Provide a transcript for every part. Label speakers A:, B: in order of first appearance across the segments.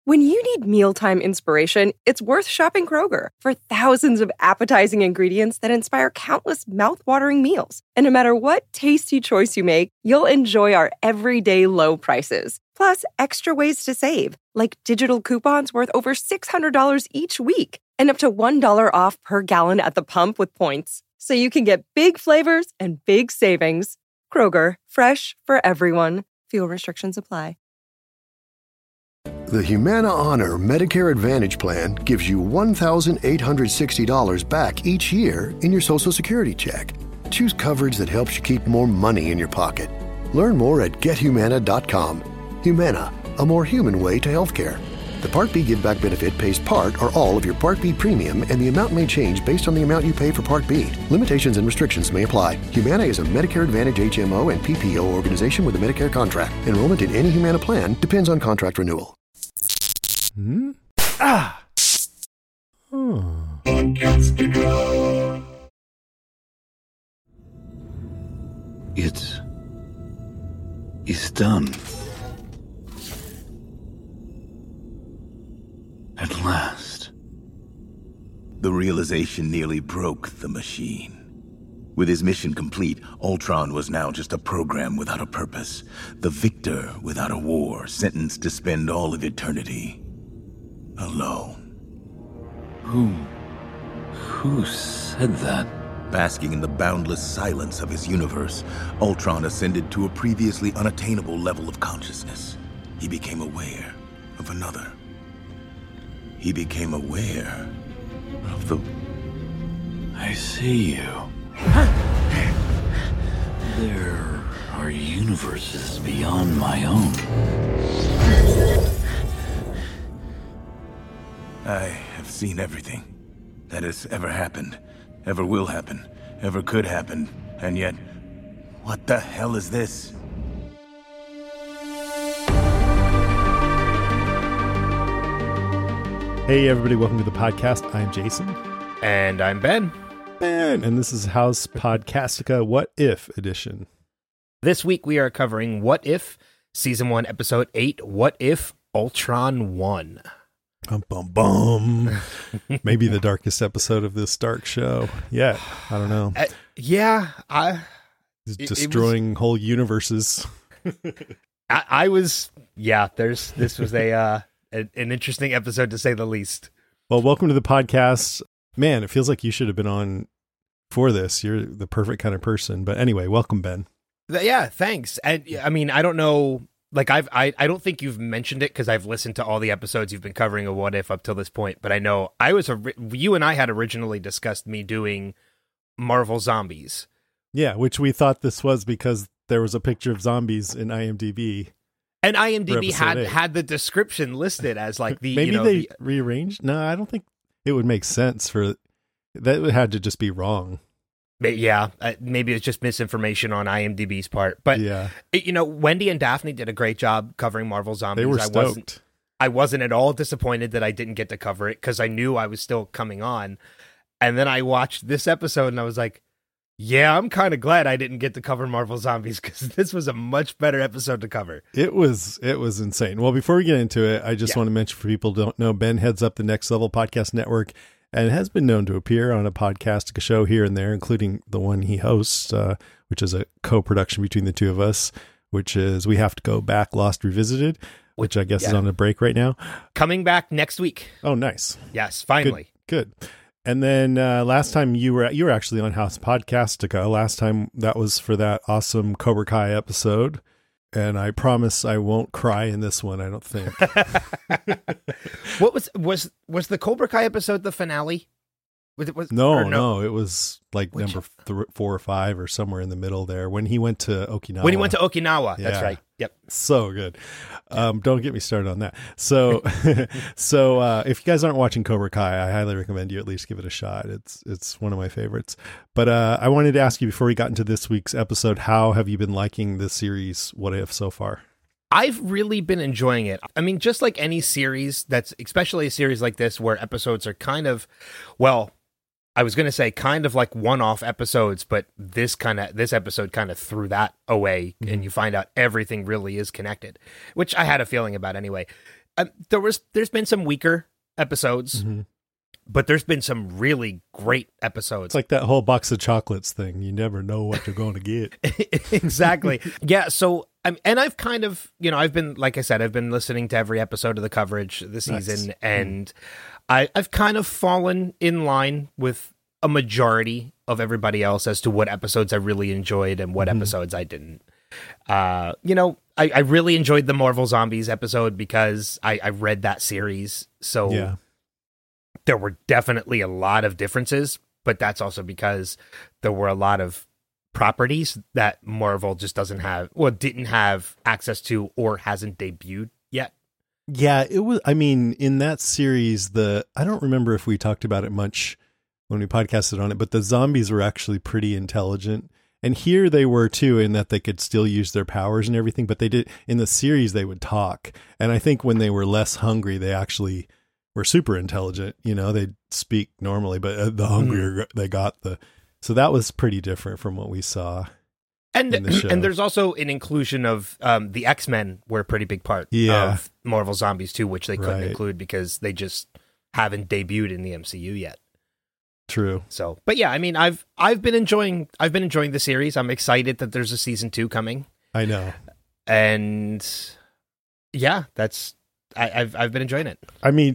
A: When you need mealtime inspiration, it's worth shopping Kroger for thousands of appetizing ingredients that inspire countless mouth-watering meals. And no matter what tasty choice you make, you'll enjoy our everyday low prices. Plus, extra ways to save, like digital coupons worth over $600 each week and up to $1 off per gallon at the pump with points. So you can get big flavors and big savings. Kroger, fresh for everyone. Fuel restrictions apply.
B: The Humana Honor Medicare Advantage Plan gives you $1,860 back each year in your Social Security check. Choose coverage that helps you keep more money in your pocket. Learn more at GetHumana.com. Humana, a more human way to healthcare. The Part B Give Back benefit pays part or all of your Part B premium, and the amount may change based on the amount you pay for Part B. Limitations and restrictions may apply. Humana is a Medicare Advantage HMO and PPO organization with a Medicare contract. Enrollment in any Humana plan depends on contract renewal.
C: Hmm?
D: It is done. At last.
E: The realization nearly broke the machine. With his mission complete, Ultron was now just a program without a purpose. The victor without a war, sentenced to spend all of eternity alone.
D: Who said that?
E: Basking in the boundless silence of his universe, Ultron ascended to a previously unattainable level of consciousness. He became aware of another. He became aware of the...
D: I see you. There are universes beyond my own.
E: I have seen everything that has ever happened, ever will happen, ever could happen, and yet, what the hell is this?
C: Hey everybody, welcome to the podcast. I'm Jason.
F: And I'm Ben.
C: And this is House Podcastica What If Edition.
F: This week we are covering What If, Season 1, Episode 8, What If Ultron won?
C: Bum, bum, bum. Maybe the darkest episode of this dark show. Yeah, I don't know. It's destroying whole universes.
F: This was an interesting episode to say the least.
C: Well, welcome to the podcast. Man, it feels like you should have been on for this. You're the perfect kind of person. But anyway, welcome, Ben.
F: Yeah, thanks. And I mean, I don't know, like I don't think you've mentioned it because I've listened to all the episodes you've been covering of What If up till this point. But I know you and I had originally discussed me doing Marvel Zombies.
C: Yeah, which we thought this was because there was a picture of zombies in IMDb.
F: And IMDb had the description listed as like the...
C: Maybe they rearranged? No, I don't think it would make sense for... That had to just be wrong.
F: Yeah, maybe it's just misinformation on IMDb's part. But,
C: yeah.
F: Wendy and Daphne did a great job covering Marvel Zombies.
C: They were stoked.
F: I wasn't at all disappointed that I didn't get to cover it because I knew I was still coming on. And then I watched this episode and I was like, yeah, I'm kind of glad I didn't get to cover Marvel Zombies because this was a much better episode to cover.
C: It was insane. Well, before we get into it, I just want to mention for people who don't know, Ben heads up the Next Level Podcast Network and has been known to appear on a podcast show here and there, including the one he hosts, which is a co-production between the two of us, which is We Have to Go Back, Lost Revisited, which I guess is on a break right now.
F: Coming back next week.
C: Oh, nice.
F: Yes, finally.
C: Good. And then last time you were actually on House Podcastica. Last time that was for that awesome Cobra Kai episode. And I promise I won't cry in this one, I don't think.
F: What was the Cobra Kai episode the finale?
C: No, it was like number 4 or 5 or somewhere in the middle there when he went to Okinawa.
F: That's right. Yep.
C: So good. Don't get me started on that. So if you guys aren't watching Cobra Kai, I highly recommend you at least give it a shot. It's one of my favorites. But I wanted to ask you before we got into this week's episode, how have you been liking the series What If so far?
F: I've really been enjoying it. I mean, just like any series especially a series like this where episodes are kind of, well, I was going to say kind of like one-off episodes, but this episode kind of threw that away, and you find out everything really is connected, which I had a feeling about anyway. there's been some weaker episodes, but there's been some really great episodes.
C: It's like that whole box of chocolates thing. You never know what you're going to get.
F: Exactly. Yeah. So, and I've kind of, I've been, like I said, I've been listening to every episode of the coverage this season, and I've kind of fallen in line with a majority of everybody else as to what episodes I really enjoyed and what episodes I didn't. I really enjoyed the Marvel Zombies episode because I read that series. So there were definitely a lot of differences, but that's also because there were a lot of properties that Marvel just didn't have access to or hasn't debuted yet.
C: Yeah, it was, in that series, I don't remember if we talked about it much when we podcasted on it, but the zombies were actually pretty intelligent. And here they were too, in that they could still use their powers and everything, but in the series, they would talk. And I think when they were less hungry, they actually were super intelligent. They'd speak normally, but the hungrier they got, so that was pretty different from what we saw.
F: And there's also an inclusion of the X-Men were a pretty big part of Marvel Zombies too, which they couldn't include because they just haven't debuted in the MCU yet.
C: True.
F: So, but yeah, I've been enjoying the series. I'm excited that there's a season 2 coming.
C: I know.
F: And yeah, I've been enjoying it.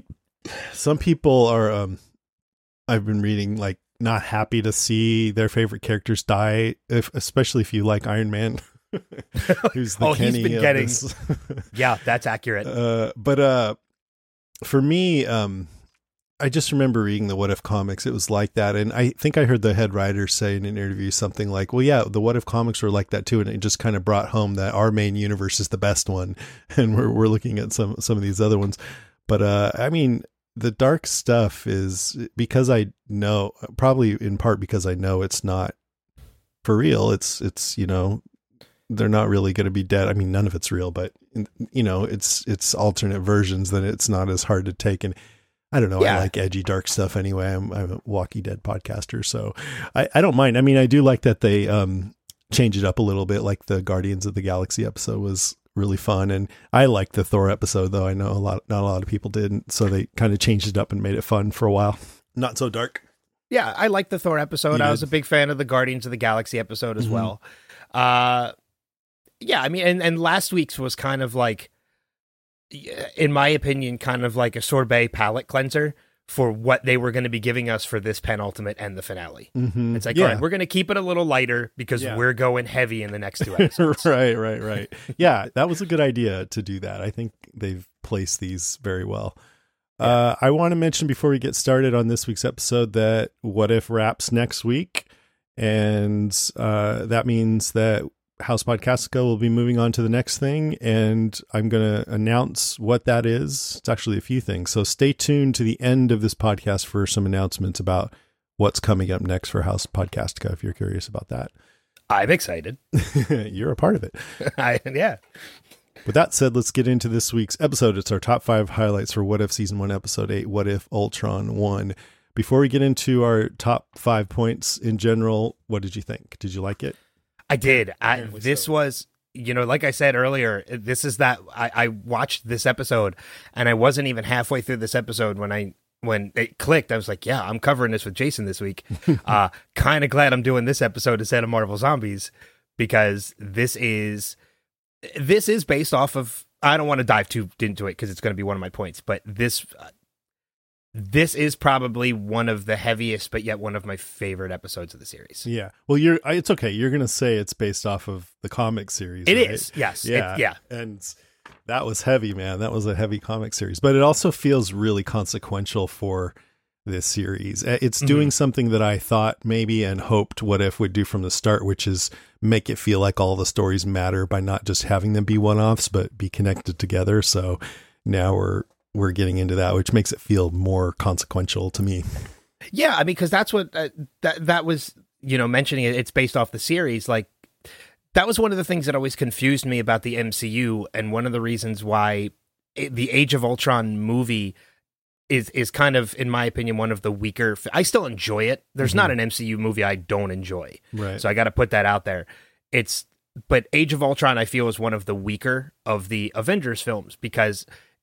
C: Some people are I've been reading, like, not happy to see their favorite characters die, especially if you like Iron Man. Who's the Kenny
F: he's been getting this. Yeah, that's accurate.
C: But for me, I just remember reading the What If comics. It was like that. And I think I heard the head writer say in an interview something like, well, yeah, the What If comics were like that too. And it just kind of brought home that our main universe is the best one. And we're looking at some of these other ones. But the dark stuff is because I know, probably in part because I know it's not for real. It's they're not really going to be dead. None of it's real, but it's alternate versions. Then it's not as hard to take. And I don't know. Yeah. I like edgy, dark stuff anyway. I'm a Walking Dead podcaster, so I don't mind. I do like that they change it up a little bit. Like the Guardians of the Galaxy episode was really fun, and I liked the Thor episode, though I know not a lot of people didn't. So they kind of changed it up and made it fun for a while. Not so dark.
F: Yeah, I liked the Thor episode. I was a big fan of the Guardians of the Galaxy episode as well. Yeah, and last week's was kind of like, in my opinion, kind of like a sorbet palate cleanser for what they were going to be giving us for this penultimate and the finale. It's like, all right, we're going to keep it a little lighter because we're going heavy in the next 2 episodes.
C: Right. Yeah, that was a good idea to do that. I think they've placed these very well. Yeah. I want to mention before we get started on this week's episode that What If wraps next week. And that means that House Podcastica will be moving on to the next thing, and I'm going to announce what that is. It's actually a few things. So stay tuned to the end of this podcast for some announcements about what's coming up next for House Podcastica, if you're curious about that.
F: I'm excited.
C: You're a part of it.
F: Yeah.
C: With that said, let's get into this week's episode. It's our top 5 highlights for What If Season 1, Episode 8, What If Ultron 1. Before we get into our top 5 points in general, what did you think? Did you like it?
F: I did. This was, like I said earlier, this is that I watched this episode and I wasn't even halfway through this episode when it clicked. I was like, yeah, I'm covering this with Jason this week. Kind of glad I'm doing this episode instead of Marvel Zombies, because this is based off of, I don't want to dive too into it because it's going to be one of my points, but this is probably one of the heaviest, but yet one of my favorite episodes of the series.
C: Yeah. Well, it's okay. You're going to say it's based off of the comic series.
F: It
C: right?
F: is. Yes.
C: Yeah. And that was heavy, man. That was a heavy comic series, but it also feels really consequential for this series. It's doing something that I thought maybe and hoped What If would do from the start, which is make it feel like all the stories matter by not just having them be one-offs, but be connected together. So now we're getting into that, which makes it feel more consequential to me.
F: Yeah, because that's what that was, mentioning it's based off the series. Like, that was one of the things that always confused me about the MCU, and one of the reasons why the Age of Ultron movie is kind of, in my opinion, one of the weaker. I still enjoy it. There's not an MCU movie I don't enjoy.
C: Right.
F: So I got to put that out there. But Age of Ultron, I feel, is one of the weaker of the Avengers films, because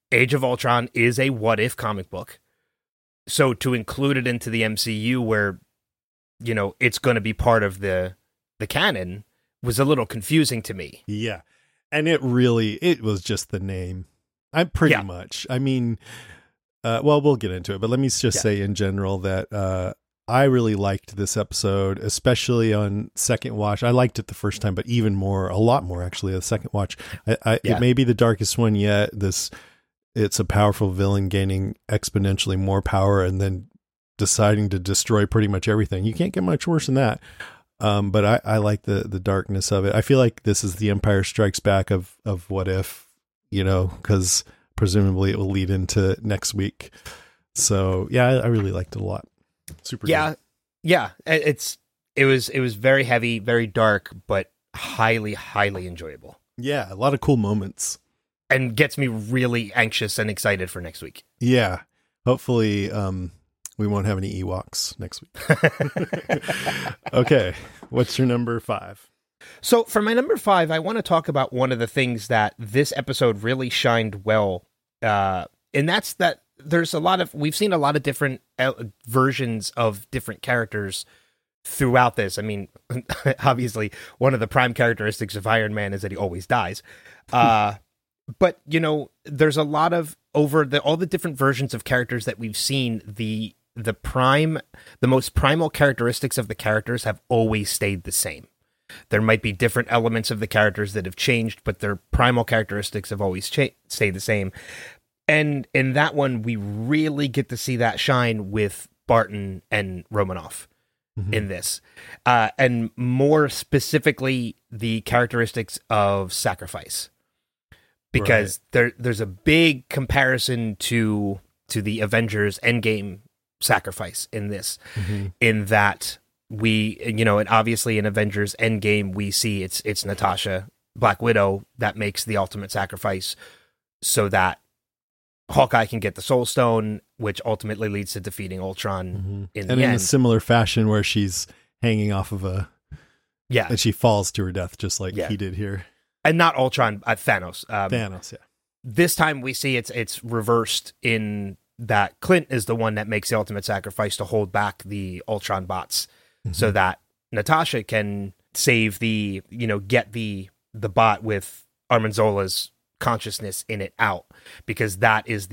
F: Age of Ultron is a what if comic book. So to include it into the MCU where, you know, it's going to be part of the canon was a little confusing to me.
C: Yeah. And it was just the name. I'm pretty much. I mean, well, we'll get into it, but let me just say in general that I really liked this episode, especially on second watch. I liked it the first time, but a lot more actually, the second watch. It may be the darkest one yet. It's a powerful villain gaining exponentially more power and then deciding to destroy pretty much everything. You can't get much worse than that. But I like the darkness of it. I feel like this is the Empire Strikes Back of what if, you know, because presumably it will lead into next week. So yeah, I really liked it a lot. Super good.
F: Yeah. It was very heavy, very dark, but highly, highly enjoyable.
C: Yeah, a lot of cool moments.
F: And gets me really anxious and excited for next week.
C: Yeah. Hopefully we won't have any Ewoks next week. Okay. What's your number 5?
F: So for my number 5, I want to talk about one of the things that this episode really shined well. And that's that we've seen a lot of different versions of different characters throughout this. I mean, obviously one of the prime characteristics of Iron Man is that he always dies. But, you know, there's a lot of all the different versions of characters that we've seen, the most primal characteristics of the characters have always stayed the same. There might be different elements of the characters that have changed, but their primal characteristics have always stayed the same. And in that one, we really get to see that shine with Barton and Romanoff in this. And more specifically, the characteristics of sacrifice. Because there's a big comparison to the Avengers Endgame sacrifice in this, in that we, you know, and obviously in Avengers Endgame, we see it's Natasha, Black Widow, that makes the ultimate sacrifice so that Hawkeye can get the Soul Stone, which ultimately leads to defeating Ultron in the end.
C: And in a similar fashion where she's hanging off of and she falls to her death just like he did here.
F: And not Ultron, Thanos.
C: Thanos, yeah.
F: This time we see it's reversed in that Clint is the one that makes the ultimate sacrifice to hold back the Ultron bots so that Natasha can save get the bot with Arnim Zola's consciousness in it out, because that is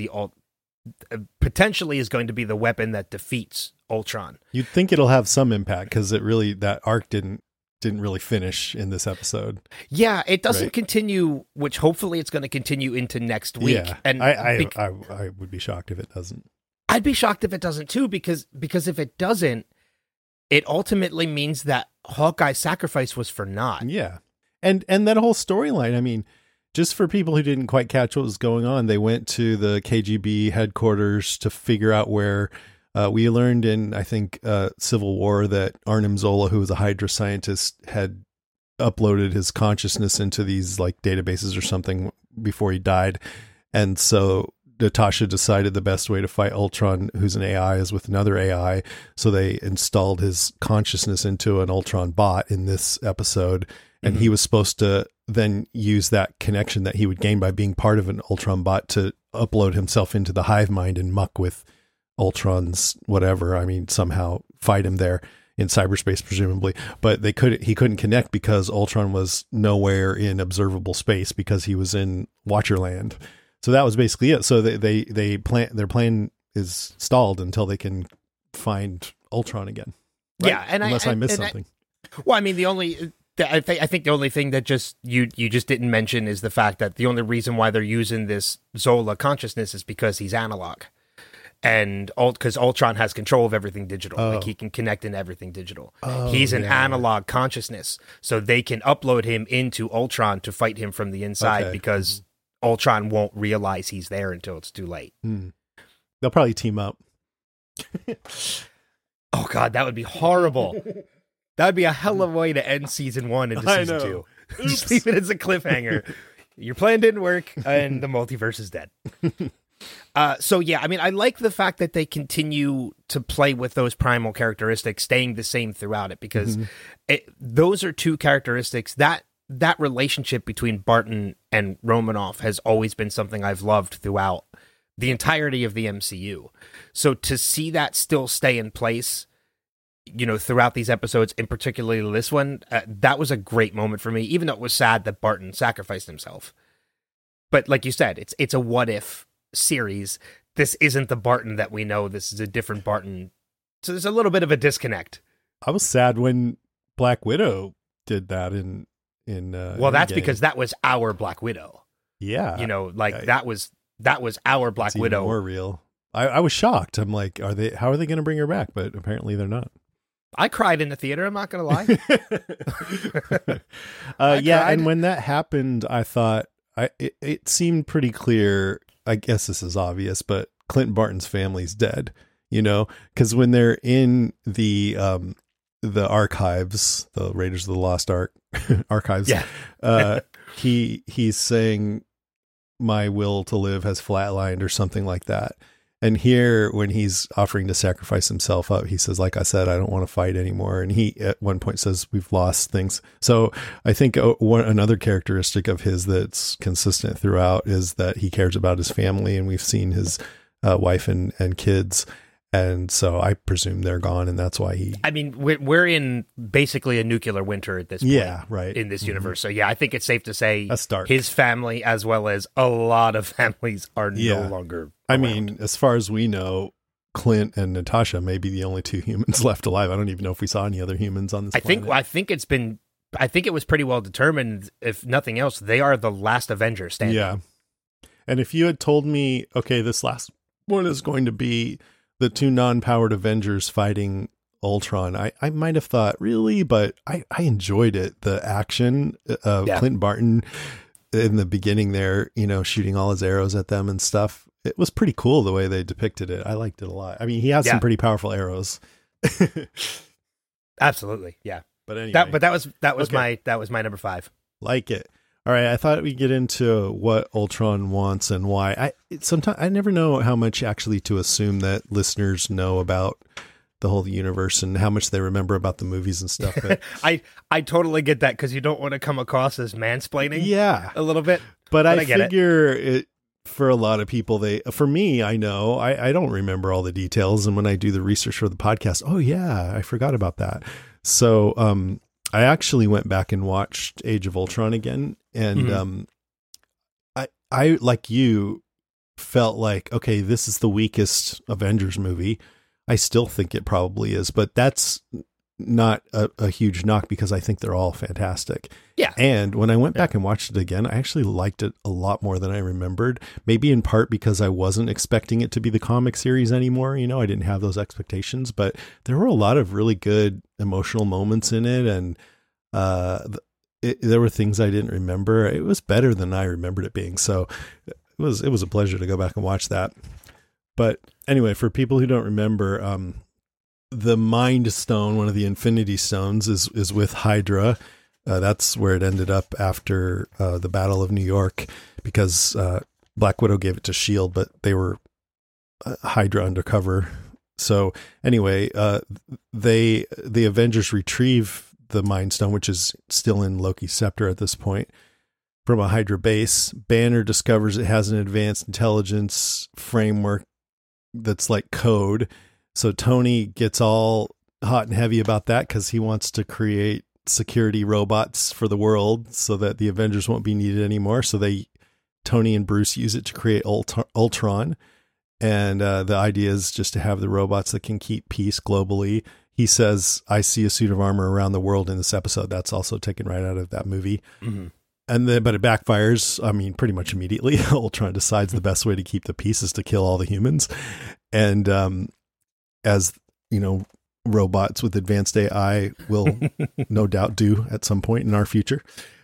F: potentially is going to be the weapon that defeats Ultron.
C: You'd think it'll have some impact because that arc didn't really finish in this episode.
F: Yeah, it doesn't continue, which hopefully it's going to continue into next week.
C: Yeah, and I would be shocked if it doesn't.
F: I'd be shocked if it doesn't too, because if it doesn't, it ultimately means that Hawkeye's sacrifice was for naught.
C: Yeah, and that whole storyline. I mean, just for people who didn't quite catch what was going on, they went to the KGB headquarters to figure out where. We learned in, I think, Civil War that Arnim Zola, who was a Hydra scientist, had uploaded his consciousness into these like databases or something before he died. And so Natasha decided the best way to fight Ultron, who's an AI, is with another AI. So they installed his consciousness into an Ultron bot in this episode. And he was supposed to then use that connection that he would gain by being part of an Ultron bot to upload himself into the hive mind and muck with Ultron's whatever. I mean, somehow fight him there in cyberspace, presumably. But he couldn't connect because Ultron was nowhere in observable space because he was in Watcherland. So that was basically it. So their plan is stalled until they can find Ultron again. Right?
F: Yeah, and
C: unless I missed something.
F: Well, I mean, I think the only thing that you just didn't mention is the fact that the only reason why they're using this Zola consciousness is because he's analog. And because Ultron has control of everything digital, like he can connect into everything digital. He's an analog consciousness, so they can upload him into Ultron to fight him from the inside because Ultron won't realize he's there until it's too late.
C: They'll probably team up.
F: Oh God, that would be horrible. That would be a hell of a way to end season 1 into season 2. Just leave it as a cliffhanger. Your plan didn't work, and the multiverse is dead. So yeah, I mean, I like the fact that they continue to play with those primal characteristics, staying the same throughout it, because those are two characteristics that that relationship between Barton and Romanoff has always been something I've loved throughout the entirety of the MCU. So to see that still stay in place, you know, throughout these episodes, and particularly this one, that was a great moment for me, even though it was sad that Barton sacrificed himself. But like you said, it's a what if series. This isn't the Barton that we know. This is a different Barton. So there's a little bit of a disconnect.
C: I was sad when Black Widow did that in
F: well, that's
C: Endgame.
F: because that was our Black Widow.
C: Yeah.
F: You know, like that was our Black
C: it's even
F: Widow.
C: more real. I was shocked. I'm like, how are they going to bring her back? But apparently they're not.
F: I cried in the theater. I'm not going to lie.
C: Yeah. And when that happened, I thought it seemed pretty clear. I guess this is obvious, but Clint Barton's family's dead, you know, because when they're in the archives, the Raiders of the Lost Ark archives, he's saying my will to live has flatlined or something like that. And here, when he's offering to sacrifice himself up, he says, like I said, I don't want to fight anymore. And he at one point says, we've lost things. So I think another characteristic of his that's consistent throughout is that he cares about his family. And we've seen his wife and kids. And so I presume they're gone. And that's why he...
F: I mean, we're in basically a nuclear winter at this point.
C: Yeah, right.
F: In this universe. So yeah, I think it's safe to say
C: Stark.
F: His family, as well as a lot of families, are no longer
C: I
F: around.
C: mean, as far as we know, Clint and Natasha may be the only two humans left alive. I don't even know if we saw any other humans on this planet.
F: I think it was pretty well determined. If nothing else, they are the last Avenger standing.
C: Yeah. And if you had told me, okay, this last one is going to be the two non-powered Avengers fighting Ultron, I might have thought, really? But I enjoyed it. The action of Clint Barton in the beginning there, you know, shooting all his arrows at them and stuff. It was pretty cool the way they depicted it. I liked it a lot. I mean, he has some pretty powerful arrows.
F: Absolutely. Yeah.
C: But anyway.
F: That was my number 5.
C: Like it. All right, I thought we'd get into what Ultron wants and why. Sometimes I never know how much actually to assume that listeners know about the whole universe and how much they remember about the movies and stuff. But
F: I totally get that, because you don't want to come across as mansplaining.
C: Yeah,
F: a little bit.
C: But I figure it for a lot of people. For me, I know I don't remember all the details, and when I do the research for the podcast, oh yeah, I forgot about that. So I actually went back and watched Age of Ultron again. And I like you felt like, okay, this is the weakest Avengers movie. I still think it probably is, but that's not a huge knock, because I think they're all fantastic.
F: Yeah.
C: And when I went back and watched it again, I actually liked it a lot more than I remembered, maybe in part because I wasn't expecting it to be the comic series anymore. You know, I didn't have those expectations, but there were a lot of really good emotional moments in it. And, there were things I didn't remember. It was better than I remembered it being. So it was a pleasure to go back and watch that. But anyway, for people who don't remember, the Mind Stone, one of the Infinity Stones, is with Hydra. That's where it ended up after the Battle of New York, because Black Widow gave it to S.H.I.E.L.D., but they were Hydra undercover. So anyway, the Avengers retrieve the Mind Stone, which is still in Loki's scepter at this point, from a Hydra base. Banner discovers it has an advanced intelligence framework that's like code. So Tony gets all hot and heavy about that, because he wants to create security robots for the world so that the Avengers won't be needed anymore. So Tony and Bruce use it to create Ultron. And the idea is just to have the robots that can keep peace globally. He says, I see a suit of armor around the world in this episode. That's also taken right out of that movie. Mm-hmm. But it backfires, I mean, pretty much immediately. Ultron decides the best way to keep the peace is to kill all the humans. And as, you know, robots with advanced AI will no doubt do at some point in our future.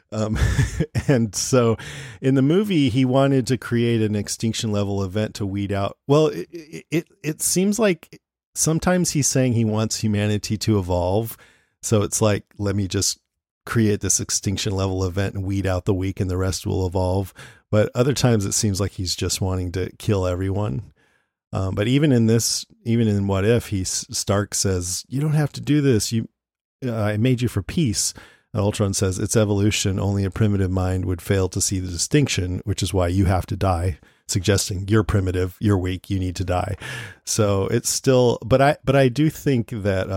C: And so in the movie, he wanted to create an extinction level event to weed out. Well, it seems like sometimes he's saying he wants humanity to evolve. So it's like, let me just create this extinction level event and weed out the weak and the rest will evolve. But other times it seems like he's just wanting to kill everyone. But even in What If, Stark says, you don't have to do this. I made you for peace. And Ultron says, it's evolution. Only a primitive mind would fail to see the distinction, which is why you have to die, suggesting you're primitive, you're weak, you need to die. So it's still, but I do think that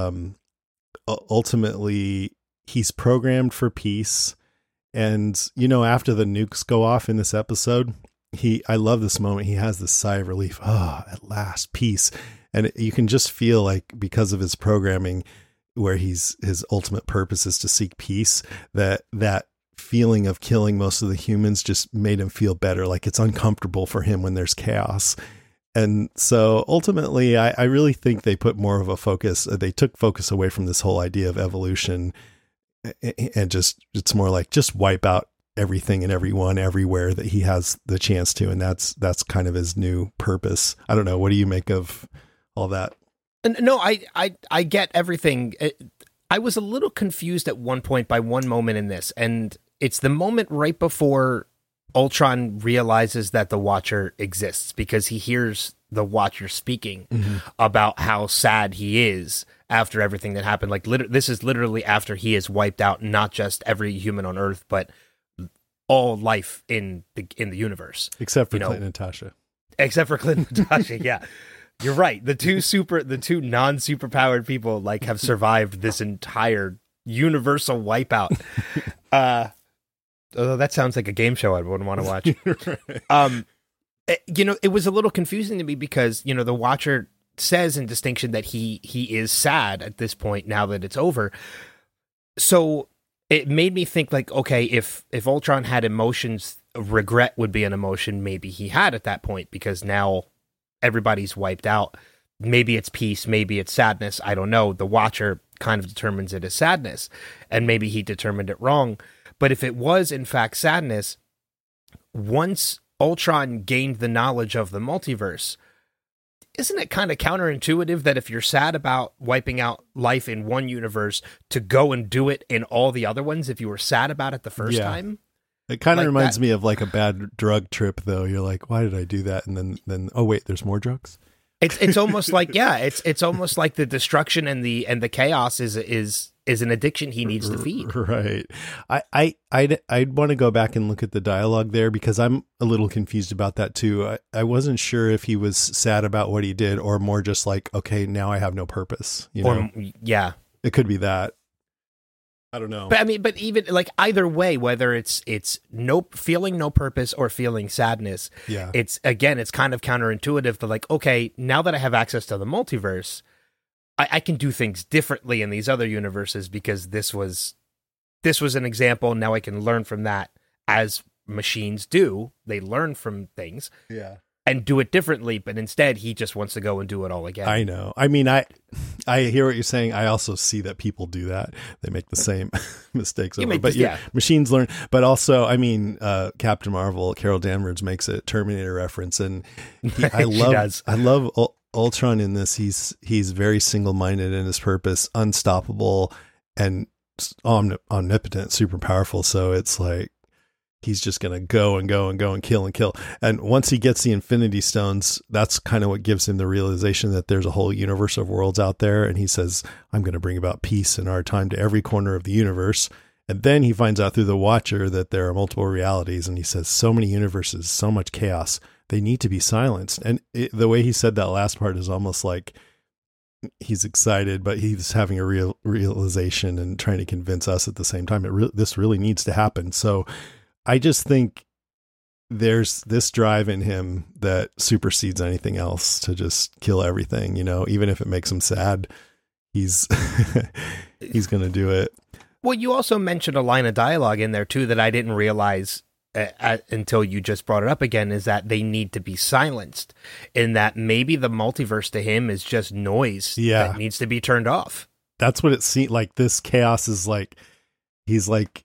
C: ultimately he's programmed for peace. And, you know, after the nukes go off in this episode, I love this moment. He has this sigh of relief. Oh, at last, peace. And you can just feel like, because of his programming, where his ultimate purpose is to seek peace, that feeling of killing most of the humans just made him feel better. Like it's uncomfortable for him when there's chaos. And so ultimately, I really think they put more of a focus. They took focus away from this whole idea of evolution, and just, it's more like just wipe out everything and everyone everywhere that he has the chance to. And that's kind of his new purpose. I don't know. What do you make of all that?
F: No, I get everything. I was a little confused at one point by one moment in this, and it's the moment right before Ultron realizes that the Watcher exists, because he hears the Watcher speaking about how sad he is after everything that happened. Like, this is literally after he has wiped out not just every human on Earth, but all life in the universe,
C: except for Clint and Natasha.
F: Except for Clint and Natasha, yeah. You're right. The two non-superpowered people like have survived this entire universal wipeout. Although that sounds like a game show I wouldn't want to watch. You know, it was a little confusing to me because, you know, the Watcher says in distinction that he is sad at this point now that it's over. So it made me think like, okay, if Ultron had emotions, regret would be an emotion maybe he had at that point, because now everybody's wiped out. Maybe it's peace, maybe it's sadness. I don't know. The Watcher kind of determines it as sadness, and maybe he determined it wrong. But if it was in fact sadness, once Ultron gained the knowledge of the multiverse, isn't it kind of counterintuitive that if you're sad about wiping out life in one universe, to go and do it in all the other ones if you were sad about it the first time?
C: It kind of reminds me of like a bad drug trip, though. You're like, why did I do that? And then oh wait, there's more drugs.
F: It's almost like, yeah, it's almost like the destruction and the chaos is an addiction he needs to feed.
C: Right. I'd want to go back and look at the dialogue there, because I'm a little confused about that too. I wasn't sure if he was sad about what he did, or more just like, okay, now I have no purpose. You know?
F: Yeah,
C: it could be that. I don't know.
F: But I mean, but even like either way, whether it's feeling no purpose or feeling sadness, it's kind of counterintuitive to like, okay, now that I have access to the multiverse, I can do things differently in these other universes, because this was an example. Now I can learn from that, as machines do. They learn from things. Yeah. And do it differently, but instead he just wants to go and do it all again.
C: I know. I mean, I hear what you're saying. I also see that people do that. They make the same mistakes over. But machines learn. But also, I mean, Captain Marvel, Carol Danvers makes a Terminator reference, and I love Ultron in this. He's very single-minded in his purpose, unstoppable, and omnipotent, super powerful. So it's like, he's just going to go and go and go and kill and kill. And once he gets the Infinity Stones, that's kind of what gives him the realization that there's a whole universe of worlds out there. And he says, I'm going to bring about peace in our time to every corner of the universe. And then he finds out through the Watcher that there are multiple realities. And he says, so many universes, so much chaos, they need to be silenced. And the way he said that last part is almost like he's excited, but he's having a realization and trying to convince us at the same time. This really needs to happen. So I just think there's this drive in him that supersedes anything else to just kill everything, you know, even if it makes him sad, he's going to do it.
F: Well, you also mentioned a line of dialogue in there too that I didn't realize until you just brought it up again, is that they need to be silenced, in that maybe the multiverse to him is just noise that needs to be turned off.
C: That's what it seemed like. This chaos is like, he's like,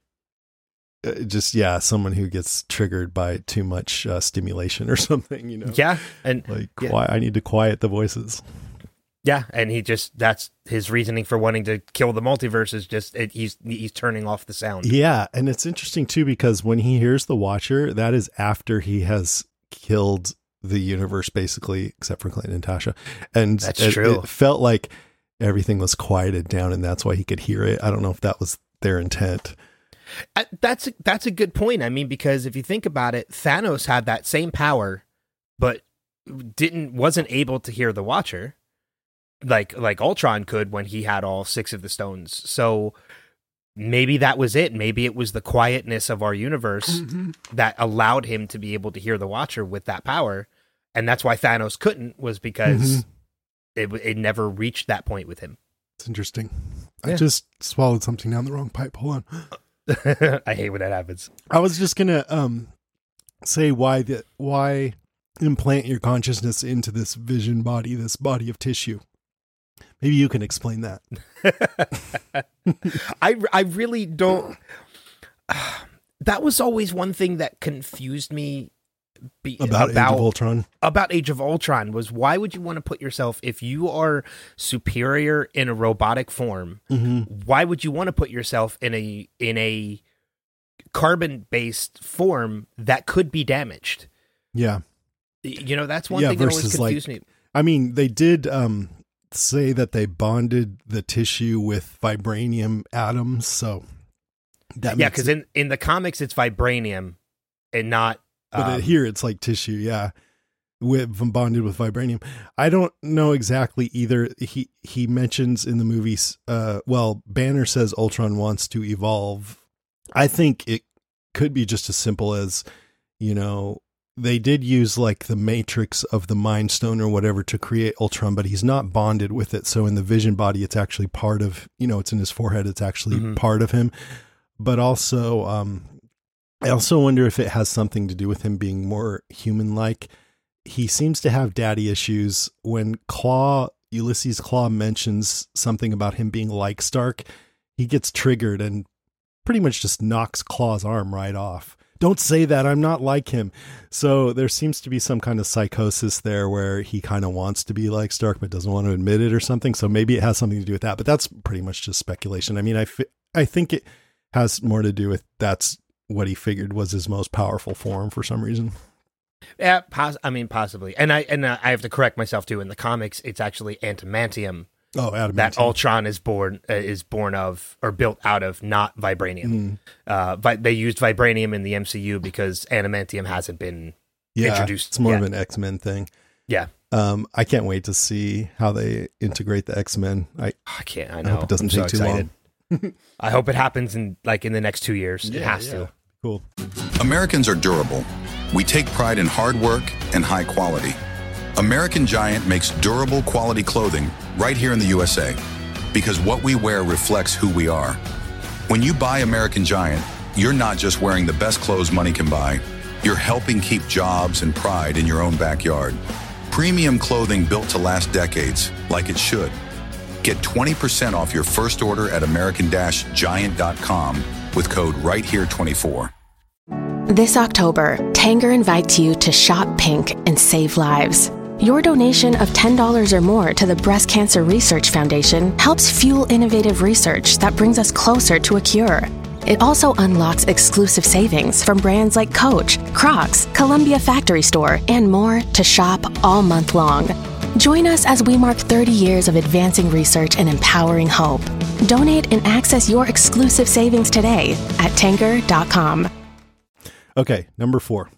C: someone who gets triggered by too much stimulation or something, you know?
F: Yeah. And
C: like, I need to quiet the voices.
F: Yeah. And that's his reasoning for wanting to kill the multiverse, is just, he's turning off the sound. Yeah.
C: And it's interesting too, because when he hears the Watcher, that is after he has killed the universe, basically, except for Clint and Natasha. And
F: that's true.
C: It felt like everything was quieted down, and that's why he could hear it. I don't know if that was their intent.
F: That's a good point. I mean, because if you think about it, Thanos had that same power, but wasn't able to hear the Watcher like Ultron could when he had all 6 of the stones. So maybe that was it. Maybe it was the quietness of our universe that allowed him to be able to hear the Watcher with that power. And that's why Thanos couldn't, was because it never reached that point with him.
C: It's interesting. Yeah. I just swallowed something down the wrong pipe. Hold on.
F: I hate when that happens.
C: I was just going to say why implant your consciousness into this vision body, this body of tissue. Maybe you can explain that.
F: I really don't. That was always one thing that confused me
C: about Age of Ultron.
F: About Age of Ultron was, why would you want to put yourself, if you are superior in a robotic form, why would you want to put yourself in a carbon-based form that could be damaged?
C: Yeah.
F: That's one thing that always confused me.
C: I mean, they did say that they bonded the tissue with vibranium atoms, so that
F: because in the comics it's vibranium and not.
C: But here it's like tissue, bonded with vibranium. I don't know exactly either. He mentions in the movies, Banner says Ultron wants to evolve. I think it could be just as simple as, they did use like the matrix of the Mind Stone or whatever to create Ultron, but he's not bonded with it. So in the vision body, it's actually part of, it's in his forehead. It's actually part of him. But also, I also wonder if it has something to do with him being more human-like. He seems to have daddy issues. When Ulysses Klaue mentions something about him being like Stark, he gets triggered and pretty much just knocks Klaue's arm right off. Don't say that, I'm not like him. So there seems to be some kind of psychosis there where he kind of wants to be like Stark but doesn't want to admit it or something. So maybe it has something to do with that, but that's pretty much just speculation. I mean, I think it has more to do with that's what he figured was his most powerful form for some reason.
F: Yeah, possibly. And I have to correct myself too. In the comics, it's actually adamantium.
C: Oh, adamantium.
F: That Ultron is born of or built out of, not vibranium. But they used vibranium in the MCU because adamantium hasn't been introduced.
C: It's more of an X-Men thing.
F: Yeah.
C: I can't wait to see how they integrate the X-Men. I
F: can't. I know.
C: hope it doesn't take too long.
F: I hope it happens in the next 2 years. It has to.
C: Cool.
G: Americans are durable. We take pride in hard work and high quality. American Giant makes durable quality clothing right here in the USA, because what we wear reflects who we are. When you buy American Giant, you're not just wearing the best clothes money can buy. You're helping keep jobs and pride in your own backyard. Premium clothing built to last decades, like it should. Get 20% off your first order at American-Giant.com with code RightHere24.
H: This October, Tanger invites you to shop pink and save lives. Your donation of $10 or more to the Breast Cancer Research Foundation helps fuel innovative research that brings us closer to a cure. It also unlocks exclusive savings from brands like Coach, Crocs, Columbia Factory Store, and more to shop all month long. Join us as we mark 30 years of advancing research and empowering hope. Donate and access your exclusive savings today at Tanger.com.
C: Okay, number 4.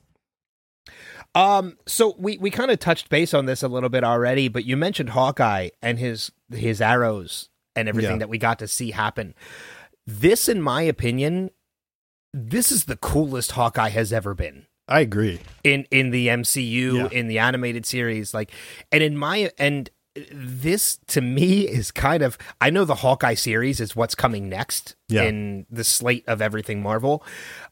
F: So we kind of touched base on this a little bit already, but you mentioned Hawkeye and his arrows and everything that we got to see happen. This, in my opinion, this is the coolest Hawkeye has ever been.
C: I agree.
F: In the MCU, in the animated series, this to me is kind of, I know the Hawkeye series is what's coming next in the slate of everything Marvel.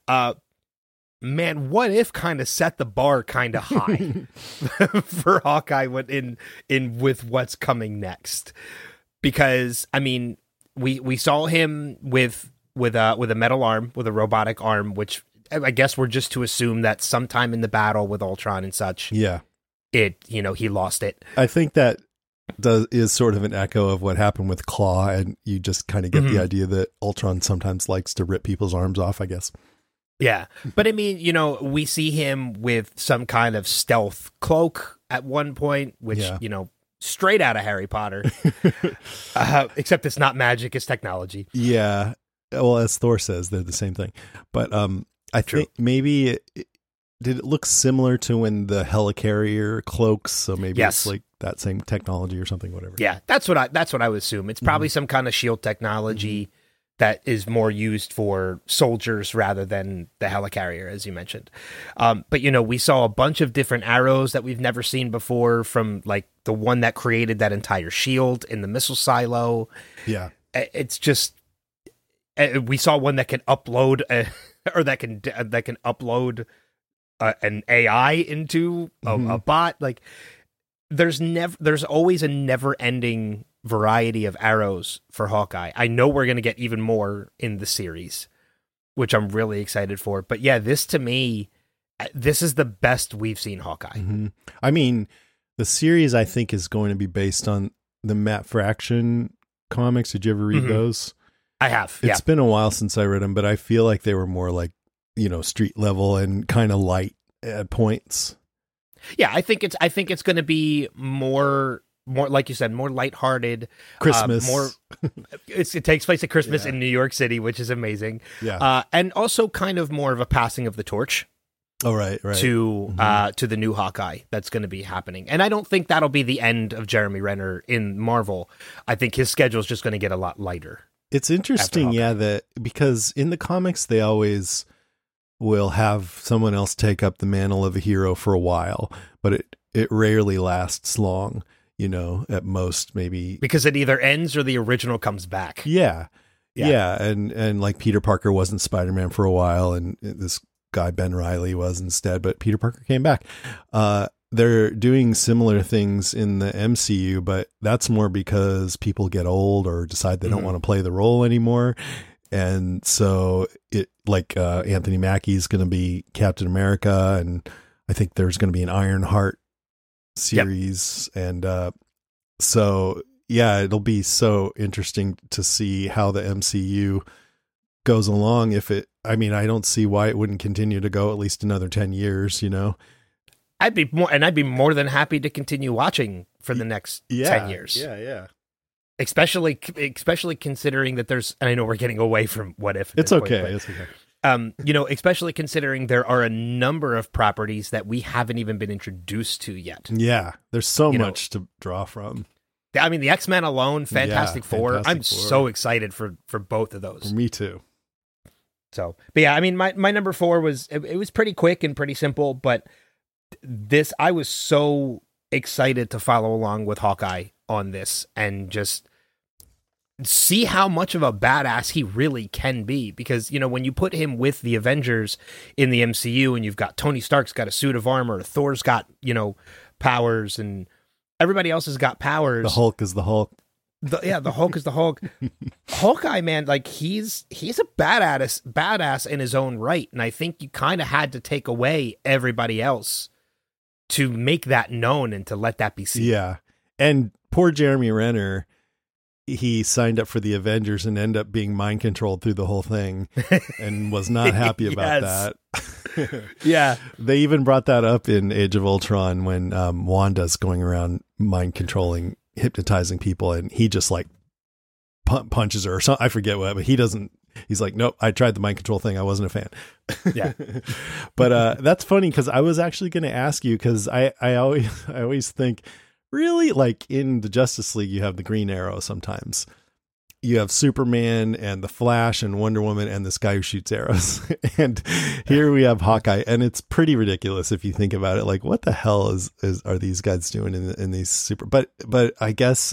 F: Man, What If kind of set the bar kind of high for Hawkeye with what's coming next, because I mean we saw him with a metal arm, with a robotic arm, which I guess we're just to assume that sometime in the battle with Ultron and such, he lost it.
C: I think that is sort of an echo of what happened with Klaue, and you just kind of get the idea that Ultron sometimes likes to rip people's arms off, I guess.
F: Yeah, but I mean, we see him with some kind of stealth cloak at one point, which, straight out of Harry Potter, except it's not magic, it's technology.
C: Yeah. well, as Thor says, they're the same thing. But I think maybe did it look similar to when the helicarrier cloaks? So maybe it's like that same technology or something, whatever.
F: Yeah, that's what I would assume. It's probably some kind of shield technology that is more used for soldiers rather than the helicarrier, as you mentioned. But, we saw a bunch of different arrows that we've never seen before, from like the one that created that entire shield in the missile silo.
C: Yeah.
F: It's just, we saw one that can upload that can upload an AI into a bot. Like there's always a never ending variety of arrows for Hawkeye. I know we're going to get even more in the series, which I'm really excited for. But yeah, this to me, this is the best we've seen Hawkeye.
C: I mean, the series I think is going to be based on the Matt Fraction comics. Did you ever read those?
F: I have.
C: It's been a while since I read them, but I feel like they were more like, street level and kind of light at points.
F: Yeah, I think it's going to be more like you said, more lighthearted.
C: Christmas.
F: It takes place at Christmas in New York City, which is amazing.
C: Yeah.
F: And also kind of more of a passing of the torch.
C: Oh, right.
F: To the new Hawkeye that's going to be happening. And I don't think that'll be the end of Jeremy Renner in Marvel. I think his schedule is just going to get a lot lighter.
C: It's interesting, that because in the comics, they always will have someone else take up the mantle of a hero for a while, but it rarely lasts long, at most maybe.
F: Because it either ends or the original comes back.
C: Yeah. And like Peter Parker wasn't Spider-Man for a while, and this guy Ben Reilly was instead, but Peter Parker came back. They're doing similar things in the MCU, but that's more because people get old or decide they don't want to play the role anymore. And so it like Anthony Mackie's going to be Captain America, and I think there's going to be an Ironheart series. And so, yeah, it'll be so interesting to see how the MCU goes along. I don't see why it wouldn't continue to go at least another 10 years,
F: I'd be more than happy to continue watching for the next 10 years.
C: Yeah.
F: Especially considering that and I know we're getting away from What If.
C: It's okay. It's okay.
F: Especially considering there are a number of properties that we haven't even been introduced to yet.
C: Yeah. There's so much to draw from.
F: I mean, the X-Men alone, Fantastic Four. I'm so excited for both of those.
C: Me too.
F: So, but yeah, I mean, my number 4 was, it was pretty quick and pretty simple, but I was so excited to follow along with Hawkeye on this and just see how much of a badass he really can be. Because, when you put him with the Avengers in the MCU and you've got Tony Stark's got a suit of armor, Thor's got, powers, and everybody else has got powers.
C: The Hulk is the Hulk.
F: The Hulk is the Hulk. Hawkeye, man, like he's a badass in his own right. And I think you kind of had to take away everybody else to make that known and to let that be seen.
C: Yeah. And poor Jeremy Renner, he signed up for the Avengers and ended up being mind controlled through the whole thing and was not happy about that.
F: Yeah.
C: They even brought that up in Age of Ultron when Wanda's going around mind controlling, hypnotizing people, and he just like punches her or something. I forget what, but he's like, nope, I tried the mind control thing. I wasn't a fan.
F: Yeah.
C: But that's funny, because I was actually going to ask you, because I always think, really, like in the Justice League, you have the Green Arrow sometimes. You have Superman and the Flash and Wonder Woman and this guy who shoots arrows. And here we have Hawkeye, and it's pretty ridiculous if you think about it. Like, what the hell are these guys doing in these super? But I guess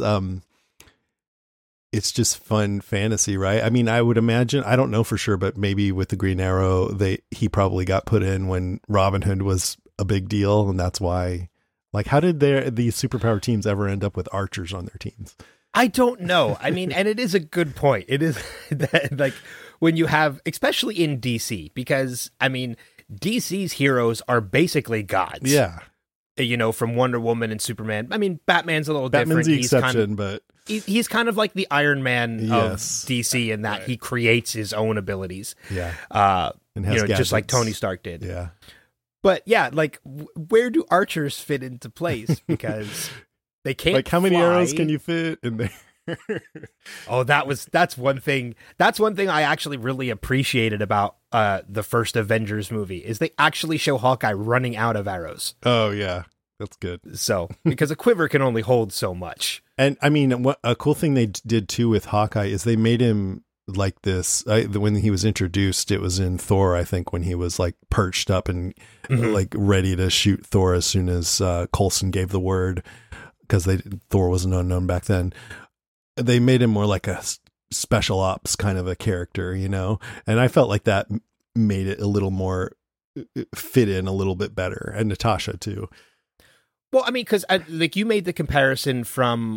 C: it's just fun fantasy, right? I mean, I would imagine, I don't know for sure, but maybe with the Green Arrow, he probably got put in when Robin Hood was a big deal, and that's why. Like, how did these superpower teams ever end up with archers on their teams?
F: I don't know. I mean, and it is a good point. It is like when you have, especially in DC, because I mean, DC's heroes are basically gods.
C: Yeah.
F: From Wonder Woman and Superman. I mean, Batman's a little
C: Batman's
F: different.
C: He's the exception, but
F: he's kind of like the Iron Man of DC in that he creates his own abilities.
C: Yeah.
F: And has just like Tony Stark did.
C: Yeah.
F: But yeah, like where do archers fit into place? Because they can't.
C: Like, how many
F: fly.
C: arrows can you fit in there?
F: Oh, that's one thing. That's one thing I actually really appreciated about the first Avengers movie is they actually show Hawkeye running out of arrows.
C: Oh yeah, that's good.
F: So because a quiver can only hold so much.
C: And I mean, what a cool thing they did too with Hawkeye is they made him like this. When he was introduced, it was in Thor, I think, when he was like perched up and like ready to shoot Thor as soon as Coulson gave the word, because Thor wasn't unknown back then. They made him more like a special ops kind of a character, you know? And I felt like that made it a little more fit in a little bit better. And Natasha too.
F: Well, I mean, because like you made the comparison from,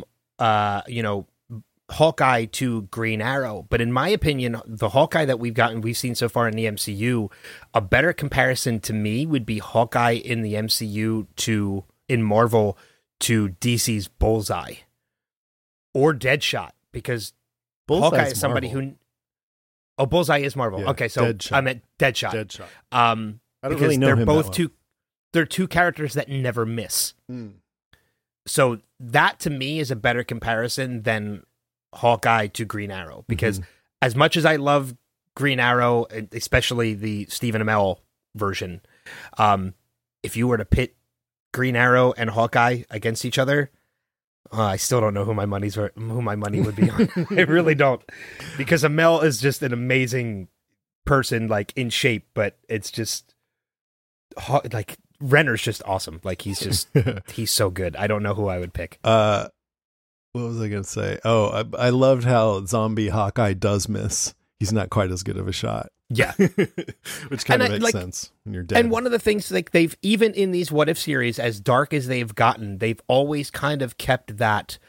F: Hawkeye to Green Arrow, but in my opinion, the Hawkeye that we've seen so far in the MCU, a better comparison to me would be Hawkeye in the MCU in Marvel to DC's Bullseye or Deadshot, because
C: Bullseye's
F: Hawkeye is somebody
C: Marvel.
F: Bullseye is Marvel.
C: Yeah,
F: okay, so
C: Deadshot.
F: I meant Deadshot.
C: Deadshot.
F: I
C: don't
F: because
C: really know
F: they're
C: him
F: both
C: that well.
F: they're two characters that never miss. So that to me is a better comparison than Hawkeye to Green Arrow, because as much as I love Green Arrow, especially the Stephen Amell version, if you were to pit Green Arrow and Hawkeye against each other, I still don't know who my money would be on. I really don't, because Amell is just an amazing person, like in shape, but it's just like Renner's just awesome. Like he's so good. I don't know who I would pick.
C: What was I going to say? Oh, I loved how zombie Hawkeye does miss. He's not quite as good of a shot.
F: Yeah.
C: Which kind of makes sense when you're dead.
F: And one of the things, like they've, even in these What If series, as dark as they've gotten, they've always kind of kept that,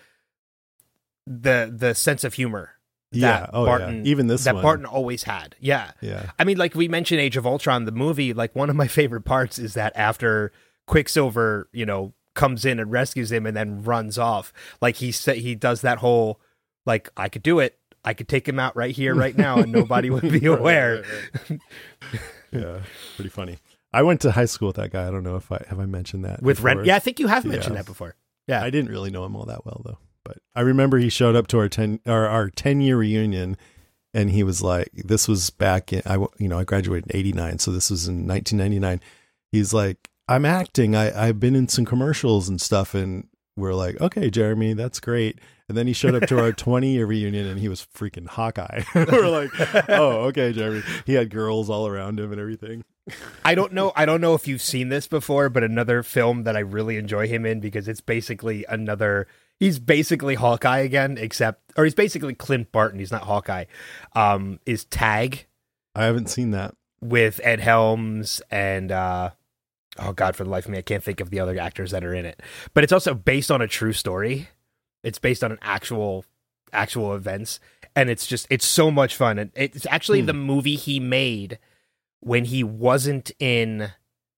F: the sense of humor. That Barton,
C: even this
F: that
C: one.
F: Barton always had. Yeah.
C: Yeah.
F: I mean, like we mentioned Age of Ultron, the movie, like one of my favorite parts is that after Quicksilver, comes in and rescues him and then runs off. Like he does that whole, like, I could do it. I could take him out right here, right now, and nobody would be aware.
C: Right. Yeah, pretty funny. I went to high school with that guy. I don't know if I mentioned that
F: with
C: before.
F: Ren. Yeah, I think you have mentioned that before. Yeah,
C: I didn't really know him all that well though, but I remember he showed up to our 10-year reunion, and he was like, "This was back in I graduated in '89, so this was in 1999." He's like, "I'm acting. I've been in some commercials and stuff," and we're like, "Okay, Jeremy, that's great." And then he showed up to our 20-year reunion, and he was freaking Hawkeye. We're like, "Oh, okay, Jeremy." He had girls all around him and everything.
F: I don't know if you've seen this before, but another film that I really enjoy him in, because it's basically he's basically Hawkeye again, or he's basically Clint Barton. He's not Hawkeye. Is Tag.
C: I haven't seen that.
F: With Ed Helms and, oh God, for the life of me, I can't think of the other actors that are in it. But it's also based on a true story. It's based on an actual events, and it's so much fun. And it's actually the movie he made when he wasn't in,